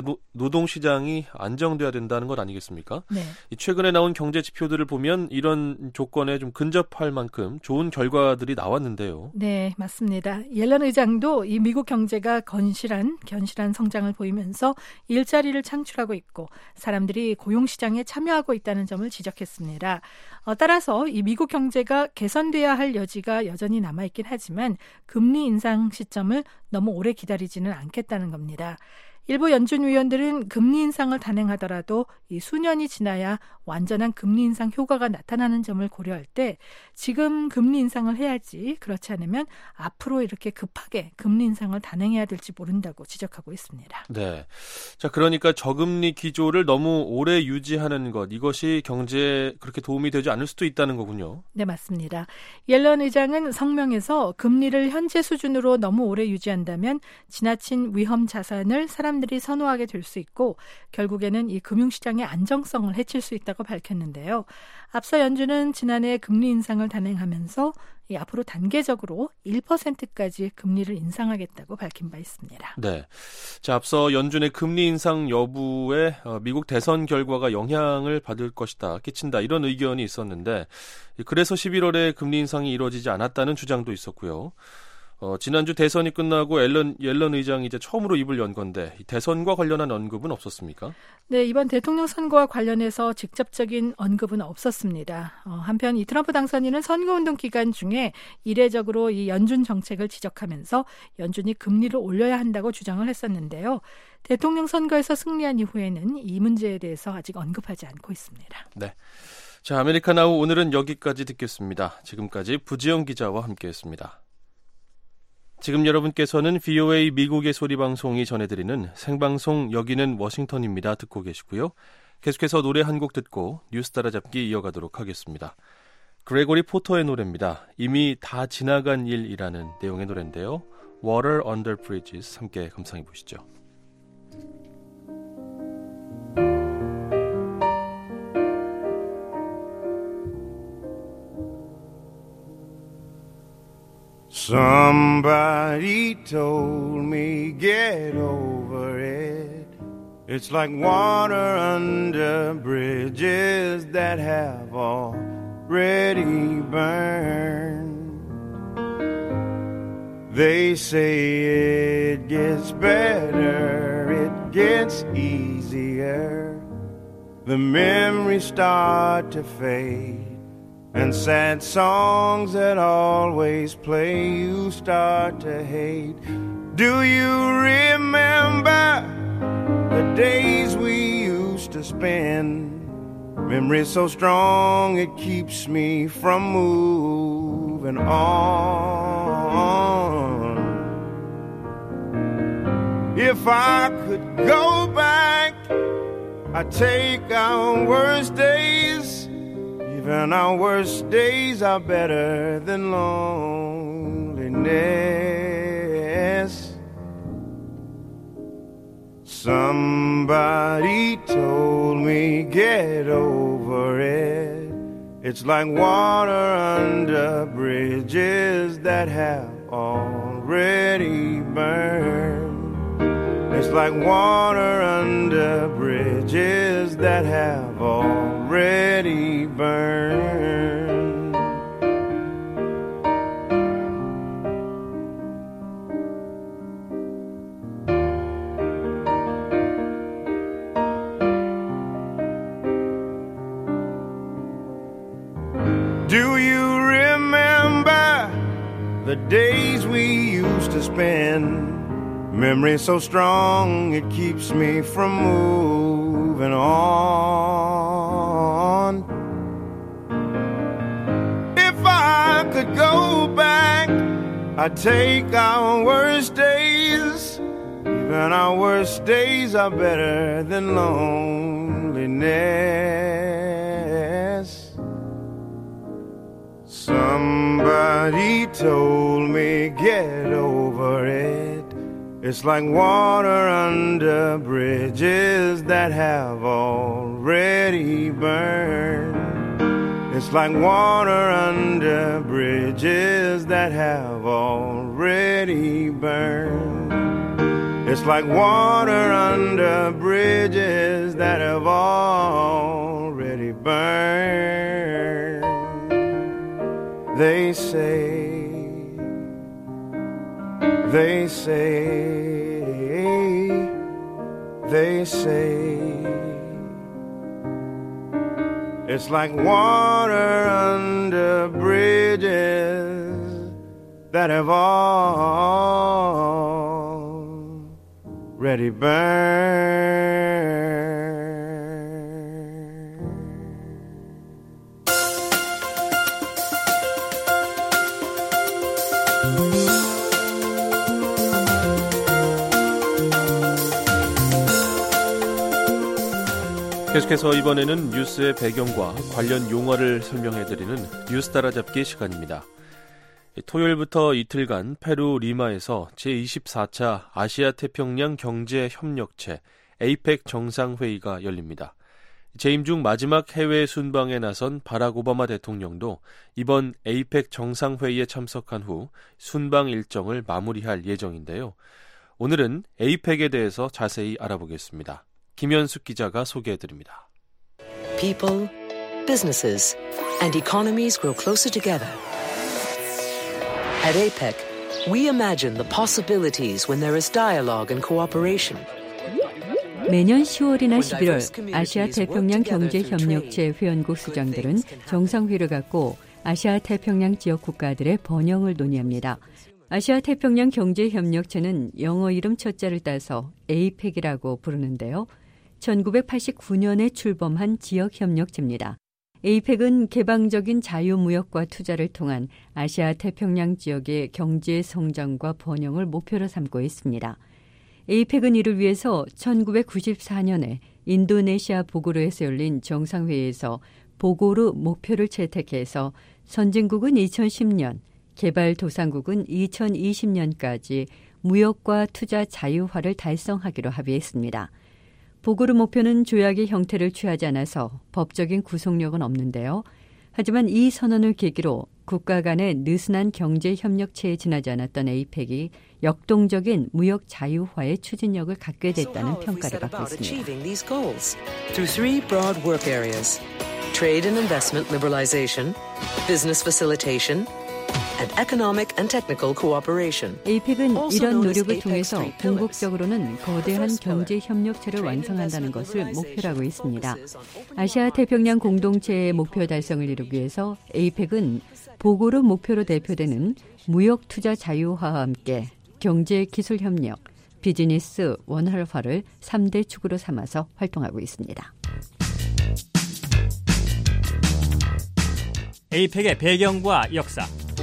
노동시장이 안정돼야 된다는 것 아니겠습니까? 네. 최근에 나온 경제 지표들을 보면 이런 조건에 좀 근접할 만큼 좋은 결과들이 나왔는데요. 네, 맞습니다. 옐런 의장도 이 미국 경제가 견실한 성장을 보이면서 일자리를 창출하고 있고 사람들이 고용시장에 참여하고 있다는 점을 지적했습니다. 따라서 이 미국 경제가 개선돼야 할 여지가 여전히 남아있긴 하지만 금리 인상 시점을 너무 오래 기다리지는 않겠다는 겁니다. 일부 연준 위원들은 금리 인상을 단행하더라도 이 수년이 지나야 완전한 금리 인상 효과가 나타나는 점을 고려할 때 지금 금리 인상을 해야지 그렇지 않으면 앞으로 이렇게 급하게 금리 인상을 단행해야 될지 모른다고 지적하고 있습니다. 네, 자 그러니까 저금리 기조를 너무 오래 유지하는 것 이것이 경제에 그렇게 도움이 되지 않을 수도 있다는 거군요. 네, 맞습니다. 옐런 의장은 성명에서 금리를 현재 수준으로 너무 오래 유지한다면 지나친 위험 자산을 사람들이 선호하게 될 수 있고 결국에는 이 금융시장의 안정성을 해칠 수 있다고 밝혔는데요. 앞서 연준은 지난해 금리 인상을 단행하면서 앞으로 단계적으로 1%까지 금리를 인상하겠다고 밝힌 바 있습니다. 네, 자 앞서 연준의 금리 인상 여부에 미국 대선 결과가 영향을 받을 것이다, 끼친다 이런 의견이 있었는데 그래서 11월에 금리 인상이 이루어지지 않았다는 주장도 있었고요. 지난주 대선이 끝나고 옐런 의장이 이제 처음으로 입을 연 건데 대선과 관련한 언급은 없었습니까? 네, 이번 대통령 선거와 관련해서 직접적인 언급은 없었습니다. 한편 이 트럼프 당선인은 선거운동 기간 중에 이례적으로 이 연준 정책을 지적하면서 연준이 금리를 올려야 한다고 주장을 했었는데요. 대통령 선거에서 승리한 이후에는 이 문제에 대해서 아직 언급하지 않고 있습니다. 네, 자 아메리카나우 오늘은 여기까지 듣겠습니다. 지금까지 부지영 기자와 함께했습니다. 지금 여러분께서는 VOA 미국의 소리 방송이 전해드리는 생방송 여기는 워싱턴입니다. 듣고 계시고요. 계속해서 노래 한 곡 듣고 뉴스 따라잡기 이어가도록 하겠습니다. 그레고리 포터의 노래입니다. 이미 다 지나간 일이라는 내용의 노래인데요. Water Under Bridges 함께 감상해 보시죠. Somebody told me get over it. It's like water under bridges that have already burned. They say it gets better, it gets easier. The memories start to fade. And sad songs that always play you start to hate. Do you remember the days we used to spend? Memory so strong it keeps me from moving on. If I could go back, I'd take our worst days. Even our worst days are better than loneliness. Somebody told me get over it. It's like water under bridges that have already burned. It's like water under bridges that have already burned. Do you remember the days we used to spend? Memory so strong it keeps me from moving on. could go back, I'd take our worst days. Even our worst days are better than loneliness. Somebody told me get over it. It's like water under bridges that have already burned. It's like water under bridges that have already burned. It's like water under bridges that have already burned. They say, they say, they say, it's like water under bridges that have already burned. 계속해서 이번에는 뉴스의 배경과 관련 용어를 설명해드리는 뉴스 따라잡기 시간입니다. 토요일부터 이틀간 페루 리마에서 제24차 아시아태평양 경제협력체 APEC 정상회의가 열립니다. 재임 중 마지막 해외 순방에 나선 바락 오바마 대통령도 이번 APEC 정상회의에 참석한 후 순방 일정을 마무리할 예정인데요. 오늘은 APEC에 대해서 자세히 알아보겠습니다. 김현숙 기자가 소개해드립니다. People, businesses, and economies grow closer together. At APEC, we imagine the possibilities when there is dialogue and cooperation. 매년 10월이나 11월 아시아 태평양 경제협력체 회원국 수장들은 정상회의를 갖고 아시아 태평양 지역 국가들의 번영을 논의합니다. 아시아 태평양 경제협력체는 영어 이름 첫자를 따서 APEC이라고 부르는데요. 1989년에 출범한 지역협력체입니다. APEC은 개방적인 자유무역과 투자를 통한 아시아 태평양 지역의 경제 성장과 번영을 목표로 삼고 있습니다. APEC은 이를 위해서 1994년에 인도네시아 보고르에서 열린 정상회의에서 보고르 목표를 채택해서 선진국은 2010년, 개발도상국은 2020년까지 무역과 투자 자유화를 달성하기로 합의했습니다. 보고르 목표는 조약의 형태를 취하지 않아서 법적인 구속력은 없는데요. 하지만 이 선언을 계기로 국가 간의 느슨한 경제협력체에 지나지 않았던 APEC이 역동적인 무역 자유화의 추진력을 갖게 됐다는 평가를 받고 있습니다. Through three broad work areas, trade and investment liberalization, business facilitation, and economic and technical cooperation. APEC은 이런 노력을 통해서 궁극적으로는 거대한 경제 협력체를 완성한다는 것을 목표로 하고 있습니다. 아시아 태평양 공동체의 목표 달성을 이루기 위해서 APEC은 보고르 목표로 대표되는 무역 투자 자유화와 함께 경제 기술 협력, 비즈니스 원활화를 3대 축으로 삼아서 활동하고 있습니다. APEC의 배경과 역사.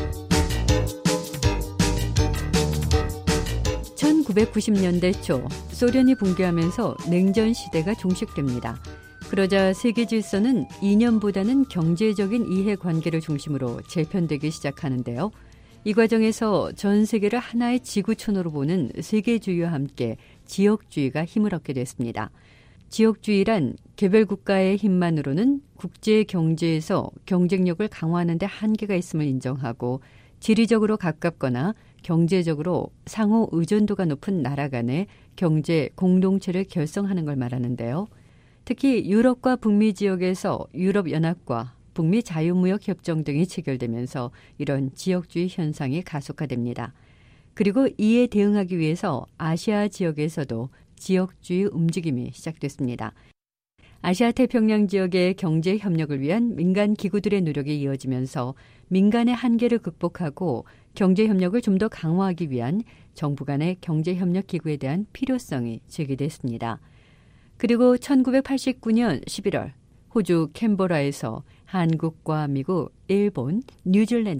1990년대 초 소련이 붕괴하면서 냉전 시대가 종식됩니다. 그러자 세계 질서는 이념보다는 경제적인 이해관계를 중심으로 재편되기 시작하는데요. 이 과정에서 전 세계를 하나의 지구촌으로 보는 세계주의와 함께 지역주의가 힘을 얻게 됐습니다. 지역주의란 개별 국가의 힘만으로는 국제 경제에서 경쟁력을 강화하는 데 한계가 있음을 인정하고 지리적으로 가깝거나 경제적으로 상호 의존도가 높은 나라 간의 경제 공동체를 결성하는 걸 말하는데요. 특히 유럽과 북미 지역에서 유럽연합과 북미 자유무역협정 등이 체결되면서 이런 지역주의 현상이 가속화됩니다. 그리고 이에 대응하기 위해서 아시아 지역에서도 지역주의 움직임이 시작됐습니다. 아시아 태평양 지역의 경제 협력을 위한 민간 기구들의 노력이 이어지면서 민간의 한계를 극복하고 경제 협력을 좀 더 강화하기 위한 정부 간의 경제 협력 기구에 대한 필요성이 제기됐습니다. 그리고 1989년 11월 호주 캔버라에서 한국과 미국, 일본, 뉴질랜드,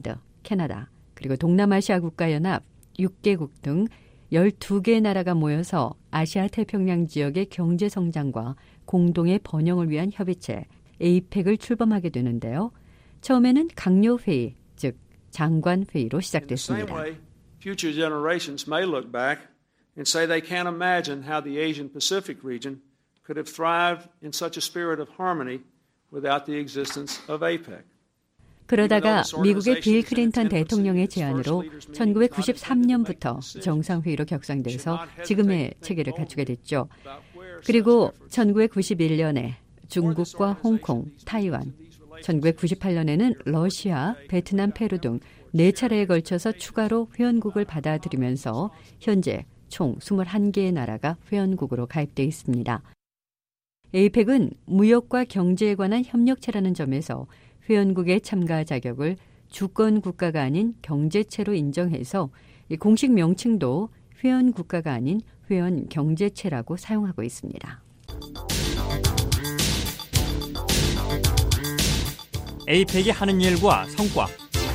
캐나다, 그리고 동남아시아 국가연합 6개국 등 12개 나라가 모여서 아시아 태평양 지역의 경제 성장과 공동의 번영을 위한 협의체 APEC을 출범하게 되는데요. 처음에는 강요회의, 즉 장관회의로 시작됐습니다. Future generations may look back and say they can't imagine how the Asian Pacific region could have thrived in such a spirit of harmony without the existence of APEC. 그러다가 미국의 빌 클린턴 대통령의 제안으로 1993년부터 정상회의로 격상돼서 지금의 체계를 갖추게 됐죠. 그리고 1991년에 중국과 홍콩, 타이완, 1998년에는 러시아, 베트남, 페루 등 4차례에 걸쳐서 추가로 회원국을 받아들이면서 현재 총 21개의 나라가 회원국으로 가입돼 있습니다. APEC은 무역과 경제에 관한 협력체라는 점에서 회원국의 참가 자격을 주권 국가가 아닌 경제체로 인정해서 공식 명칭도 회원 국가가 아닌 회원 경제체라고 사용하고 있습니다. APEC이 하는 일과 성과.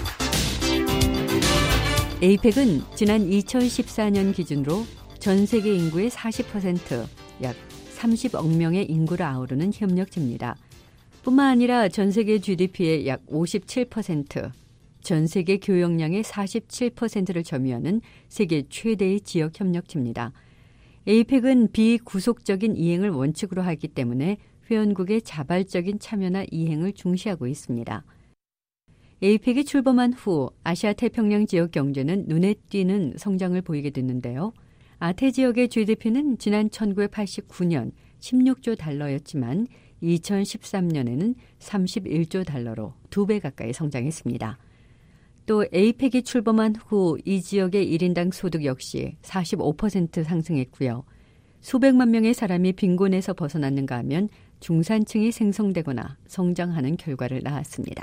APEC은 지난 2014년 기준으로 전 세계 인구의 40%, 약 30억 명의 인구를 아우르는 협력체입니다. 뿐만 아니라 전 세계 GDP의 약 57%, 전 세계 교역량의 47%를 점유하는 세계 최대의 지역 협력체입니다. APEC은 비구속적인 이행을 원칙으로 하기 때문에 회원국의 자발적인 참여나 이행을 중시하고 있습니다. APEC이 출범한 후 아시아 태평양 지역 경제는 눈에 띄는 성장을 보이게 됐는데요. 아태 지역의 GDP는 지난 1989년 16조 달러였지만 2013년에는 31조 달러로 2배 가까이 성장했습니다. 또 APEC이 출범한 후 이 지역의 1인당 소득 역시 45% 상승했고요. 수백만 명의 사람이 빈곤에서 벗어났는가 하면 중산층이 생성되거나 성장하는 결과를 낳았습니다.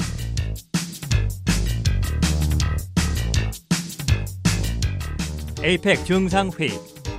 APEC 정상회의.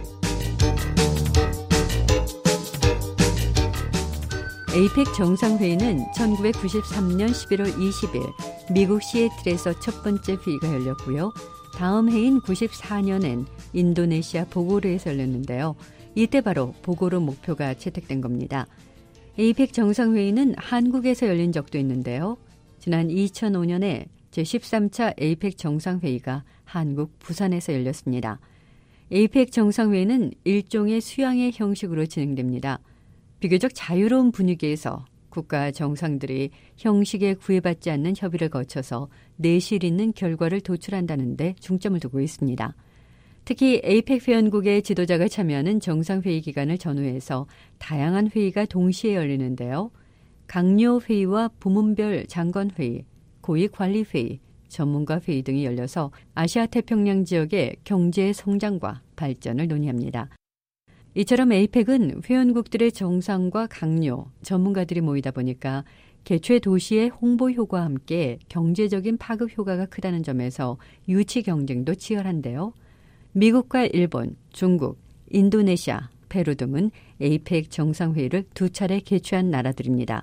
APEC 정상회의는 1993년 11월 20일 미국 시애틀에서 첫 번째 회의가 열렸고요. 다음 해인 94년엔 인도네시아 보고르에서 열렸는데요. 이때 바로 보고르 목표가 채택된 겁니다. APEC 정상회의는 한국에서 열린 적도 있는데요. 지난 2005년에 제13차 APEC 정상회의가 한국 부산에서 열렸습니다. APEC 정상회의는 일종의 수양의 형식으로 진행됩니다. 비교적 자유로운 분위기에서 국가 정상들이 형식에 구애받지 않는 협의를 거쳐서 내실 있는 결과를 도출한다는 데 중점을 두고 있습니다. 특히 APEC 회원국의 지도자가 참여하는 정상회의 기간을 전후해서 다양한 회의가 동시에 열리는데요. 강요회의와 부문별 장관회의, 고위관리회의, 전문가회의 등이 열려서 아시아 태평양 지역의 경제 성장과 발전을 논의합니다. 이처럼 APEC은 회원국들의 정상과 강요, 전문가들이 모이다 보니까 개최 도시의 홍보 효과와 함께 경제적인 파급 효과가 크다는 점에서 유치 경쟁도 치열한데요. 미국과 일본, 중국, 인도네시아, 페루 등은 APEC 정상회의를 2차례 개최한 나라들입니다.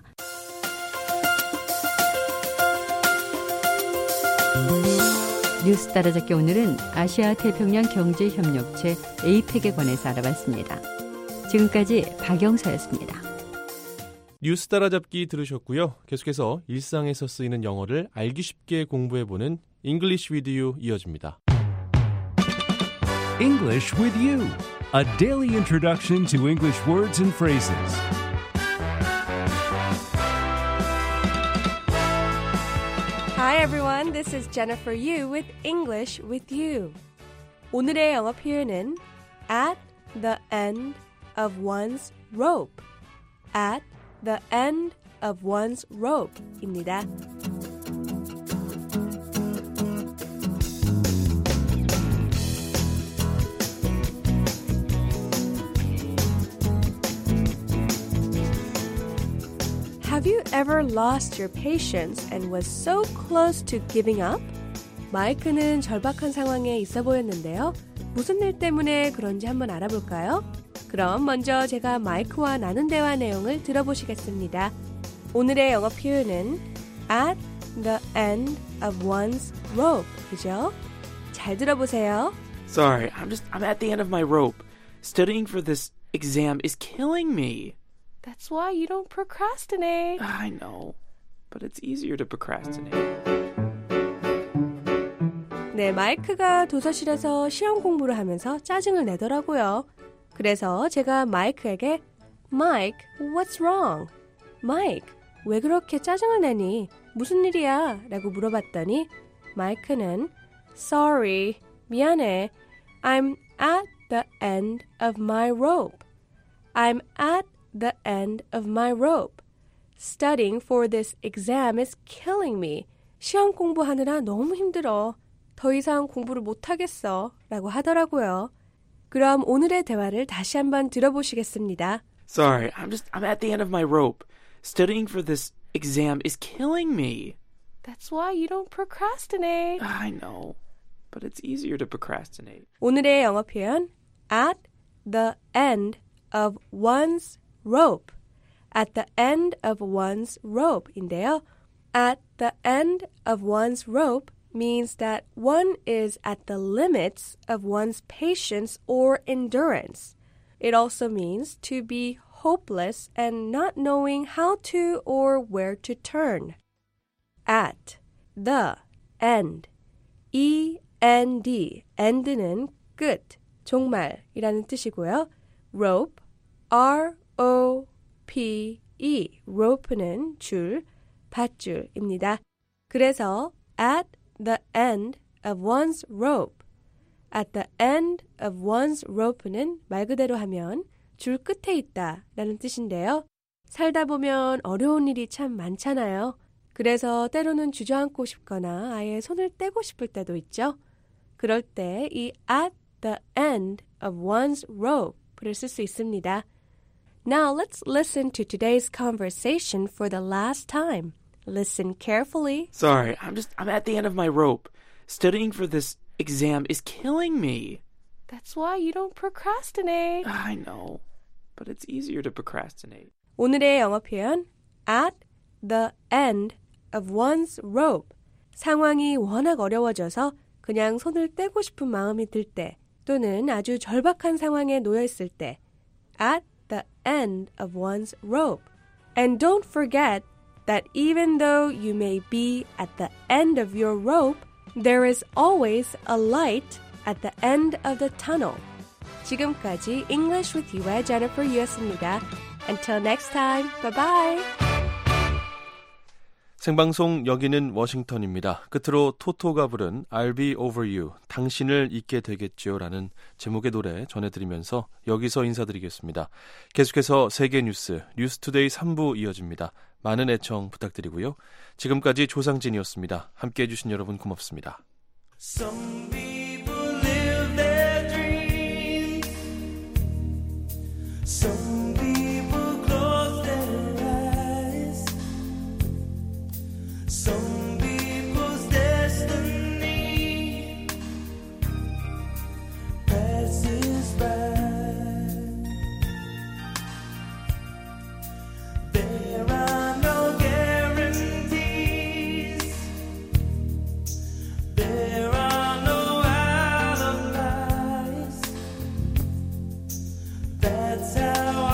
뉴스 따라잡기 오늘은 아시아 태평양 경제협력체 APEC에 관해서 알아봤습니다. 지금까지 박영서였습니다. 뉴스 따라잡기 들으셨고요. 계속해서 일상에서 쓰이는 영어를 알기 쉽게 공부해보는 English with You 이어집니다. English with You, a daily introduction to English words and phrases. Hi everyone, this is Jennifer Yu with English with You. 오늘의 영어 표현은 at the end of one's rope. At the end of one's rope입니다. Have you ever lost your patience and was so close to giving up? 마이크는 절박한 상황에 있어 보였는데요. 무슨 일 때문에 그런지 한번 알아볼까요? 그럼 먼저 제가 마이크와 나눈 대화 내용을 들어보시겠습니다. 오늘의 영어 표현은 at the end of one's rope. 그죠? 잘 들어보세요. Sorry, I'm at the end of my rope. Studying for this exam is killing me. That's why you don't procrastinate. I know, but it's easier to procrastinate. 네, 마이크가 도서실에서 시험 공부를 하면서 짜증을 내더라고요. 그래서 제가 마이크에게 Mike, what's wrong? Mike, 왜 그렇게 짜증을 내니? 무슨 일이야? 라고 물어봤더니 마이크는 Sorry, 미안해. I'm at the end of my rope. I'm at the end of my rope. Studying for this exam is killing me. 시험 공부하느라 너무 힘들어. 더 이상 공부를 못하겠어. 라고 하더라고요. 그럼 오늘의 대화를 다시 한번 들어보시겠습니다. Sorry, I'm at the end of my rope. Studying for this exam is killing me. That's why you don't procrastinate. I know, but it's easier to procrastinate. 오늘의 영어 표현 at the end of one's rope. At the end of one's rope인데요. At the end of one's rope means that one is at the limits of one's patience or endurance. It also means to be hopeless and not knowing how to or where to turn. At the end, E-N-D, end는 끝, 종말이라는 뜻이고요. rope, R-O-P-E, rope는 줄, 밧줄입니다. 그래서 at the end of one's rope, at the end of one's rope는 말 그대로 하면 줄 끝에 있다 라는 뜻인데요. 살다 보면 어려운 일이 참 많잖아요. 그래서 때로는 주저앉고 싶거나 아예 손을 떼고 싶을 때도 있죠. 그럴 때 이 at the end of one's rope를 쓸 수 있습니다. Now let's listen to today's conversation for the last time. Listen carefully. Sorry, I'm at the end of my rope. Studying for this exam is killing me. That's why you don't procrastinate. I know, but it's easier to procrastinate. 오늘의 영어 표현 at the end of one's rope. 상황이 워낙 어려워져서 그냥 손을 떼고 싶은 마음이 들 때 또는 아주 절박한 상황에 놓여 있을 때 at the end of one's rope. And don't forget that even though you may be at the end of your rope, there is always a light at the end of the tunnel. 지금까지 English with You의 Jennifer Yu였습니다. Until next time, bye-bye. 생방송 여기는 워싱턴입니다. 끝으로 토토가 부른 I'll be over you, 당신을 잊게 되겠지요 라는 제목의 노래 전해드리면서 여기서 인사드리겠습니다. 계속해서 세계 뉴스, 뉴스투데이 3부 이어집니다. 많은 애청 부탁드리고요. 지금까지 조상진이었습니다. 함께해 주신 여러분 고맙습니다. Some people live their dreams. Some people close their eyes. Some people's destiny passes by. There are no guarantees. There are no alibis. That's how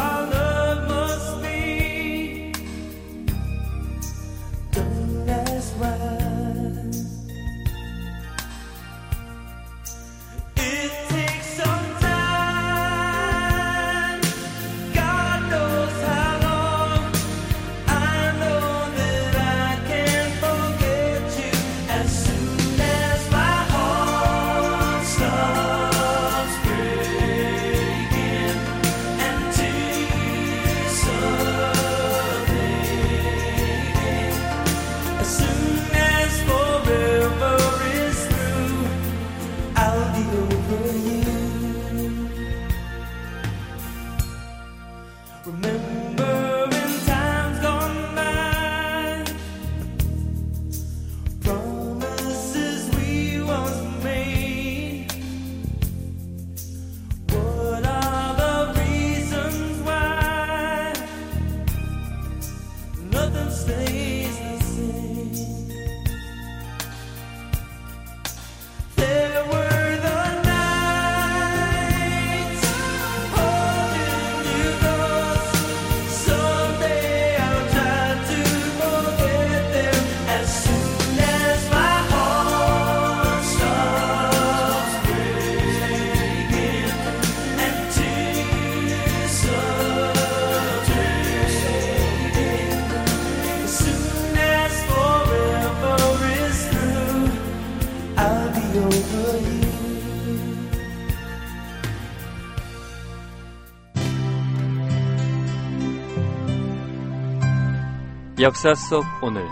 역사 속 오늘.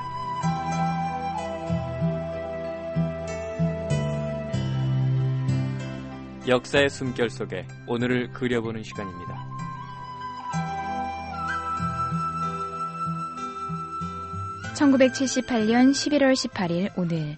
역사의 숨결 속에 오늘을 그려보는 시간입니다. (1978년 11월 18일) 오늘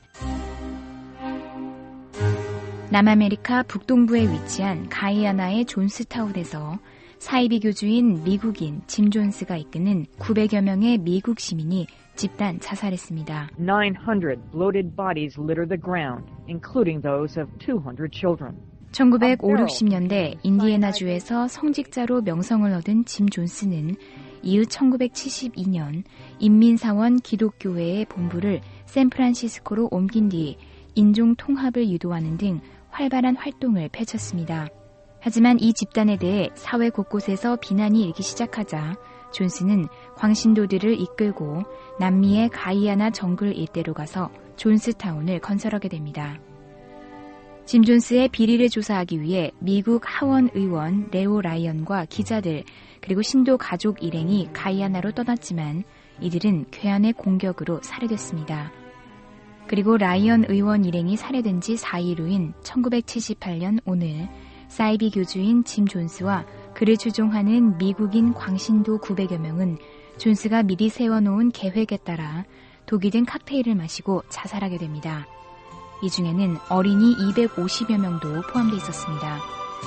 남아메리카 북동부에 위치한 가이아나의 존스타운에서 사이비 교주인 미국인 짐 존스가 이끄는 900여 명의 미국 시민이 집단 자살했습니다. 900 bloated bodies litter the ground, including those of 200 children. 1950년대 인디애나주에서 성직자로 명성을 얻은 짐 존스는 이후 1972년 인민사원 기독교회의 본부를 샌프란시스코로 옮긴 뒤 인종 통합을 유도하는 등 활발한 활동을 펼쳤습니다. 하지만 이 집단에 대해 사회 곳곳에서 비난이 일기 시작하자 존스는 광신도들을 이끌고 남미의 가이아나 정글 일대로 가서 존스타운을 건설하게 됩니다. 짐 존스의 비리를 조사하기 위해 미국 하원 의원 레오 라이언과 기자들 그리고 신도 가족 일행이 가이아나로 떠났지만 이들은 괴한의 공격으로 살해됐습니다. 그리고 라이언 의원 일행이 살해된 지 4일 후인 1978년 오늘 사이비 교주인 짐 존스와 그를 추종하는 미국인 광신도 900여 명은 존스가 미리 세워놓은 계획에 따라 독이 든 칵테일을 마시고 자살하게 됩니다. 이 중에는 어린이 250여 명도 포함되어 있었습니다.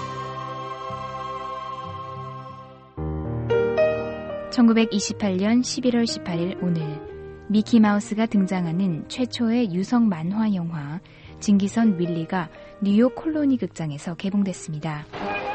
1928년 11월 18일 오늘 미키마우스가 등장하는 최초의 유성 만화 영화 증기선 윌리가 뉴욕 콜로니 극장에서 개봉됐습니다.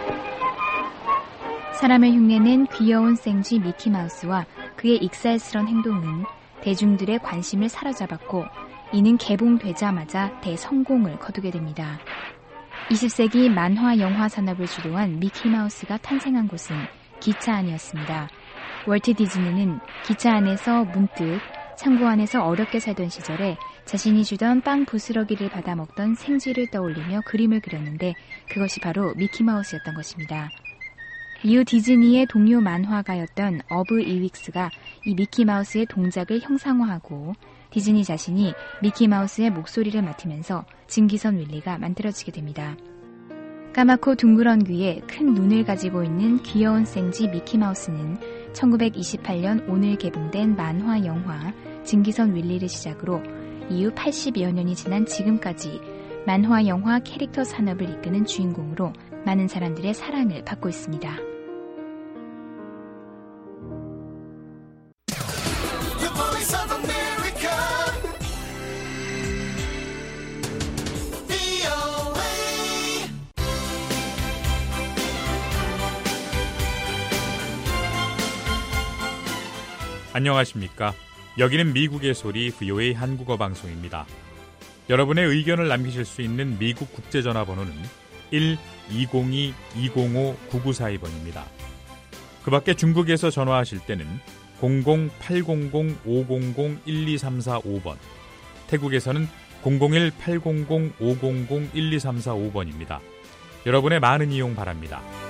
사람을 흉내낸 귀여운 생쥐 미키마우스와 그의 익살스런 행동은 대중들의 관심을 사로잡았고 이는 개봉되자마자 대성공을 거두게 됩니다. 20세기 만화 영화 산업을 주도한 미키마우스가 탄생한 곳은 기차 안이었습니다. 월트 디즈니는 기차 안에서 문득 창고 안에서 어렵게 살던 시절에 자신이 주던 빵 부스러기를 받아 먹던 생쥐를 떠올리며 그림을 그렸는데 그것이 바로 미키마우스였던 것입니다. 이후 디즈니의 동료 만화가였던 어브 이윅스가 이 미키마우스의 동작을 형상화하고 디즈니 자신이 미키마우스의 목소리를 맡으면서 증기선 윌리가 만들어지게 됩니다. 까맣고 둥그런 귀에 큰 눈을 가지고 있는 귀여운 생쥐 미키마우스는 1928년 오늘 개봉된 만화 영화 증기선 윌리를 시작으로 이후 80여 년이 지난 지금까지 만화 영화 캐릭터 산업을 이끄는 주인공으로 많은 사람들의 사랑을 받고 있습니다. 안녕하십니까? 여기는 미국의 소리 VOA 한국어 방송입니다. 여러분의 의견을 남기실 수 있는 미국 국제전화번호는 1-202-205-9942번입니다. 그 밖에 중국에서 전화하실 때는 00-800-500-1234-5번, 태국에서는 001-800-500-1234-5번입니다. 여러분의 많은 이용 바랍니다.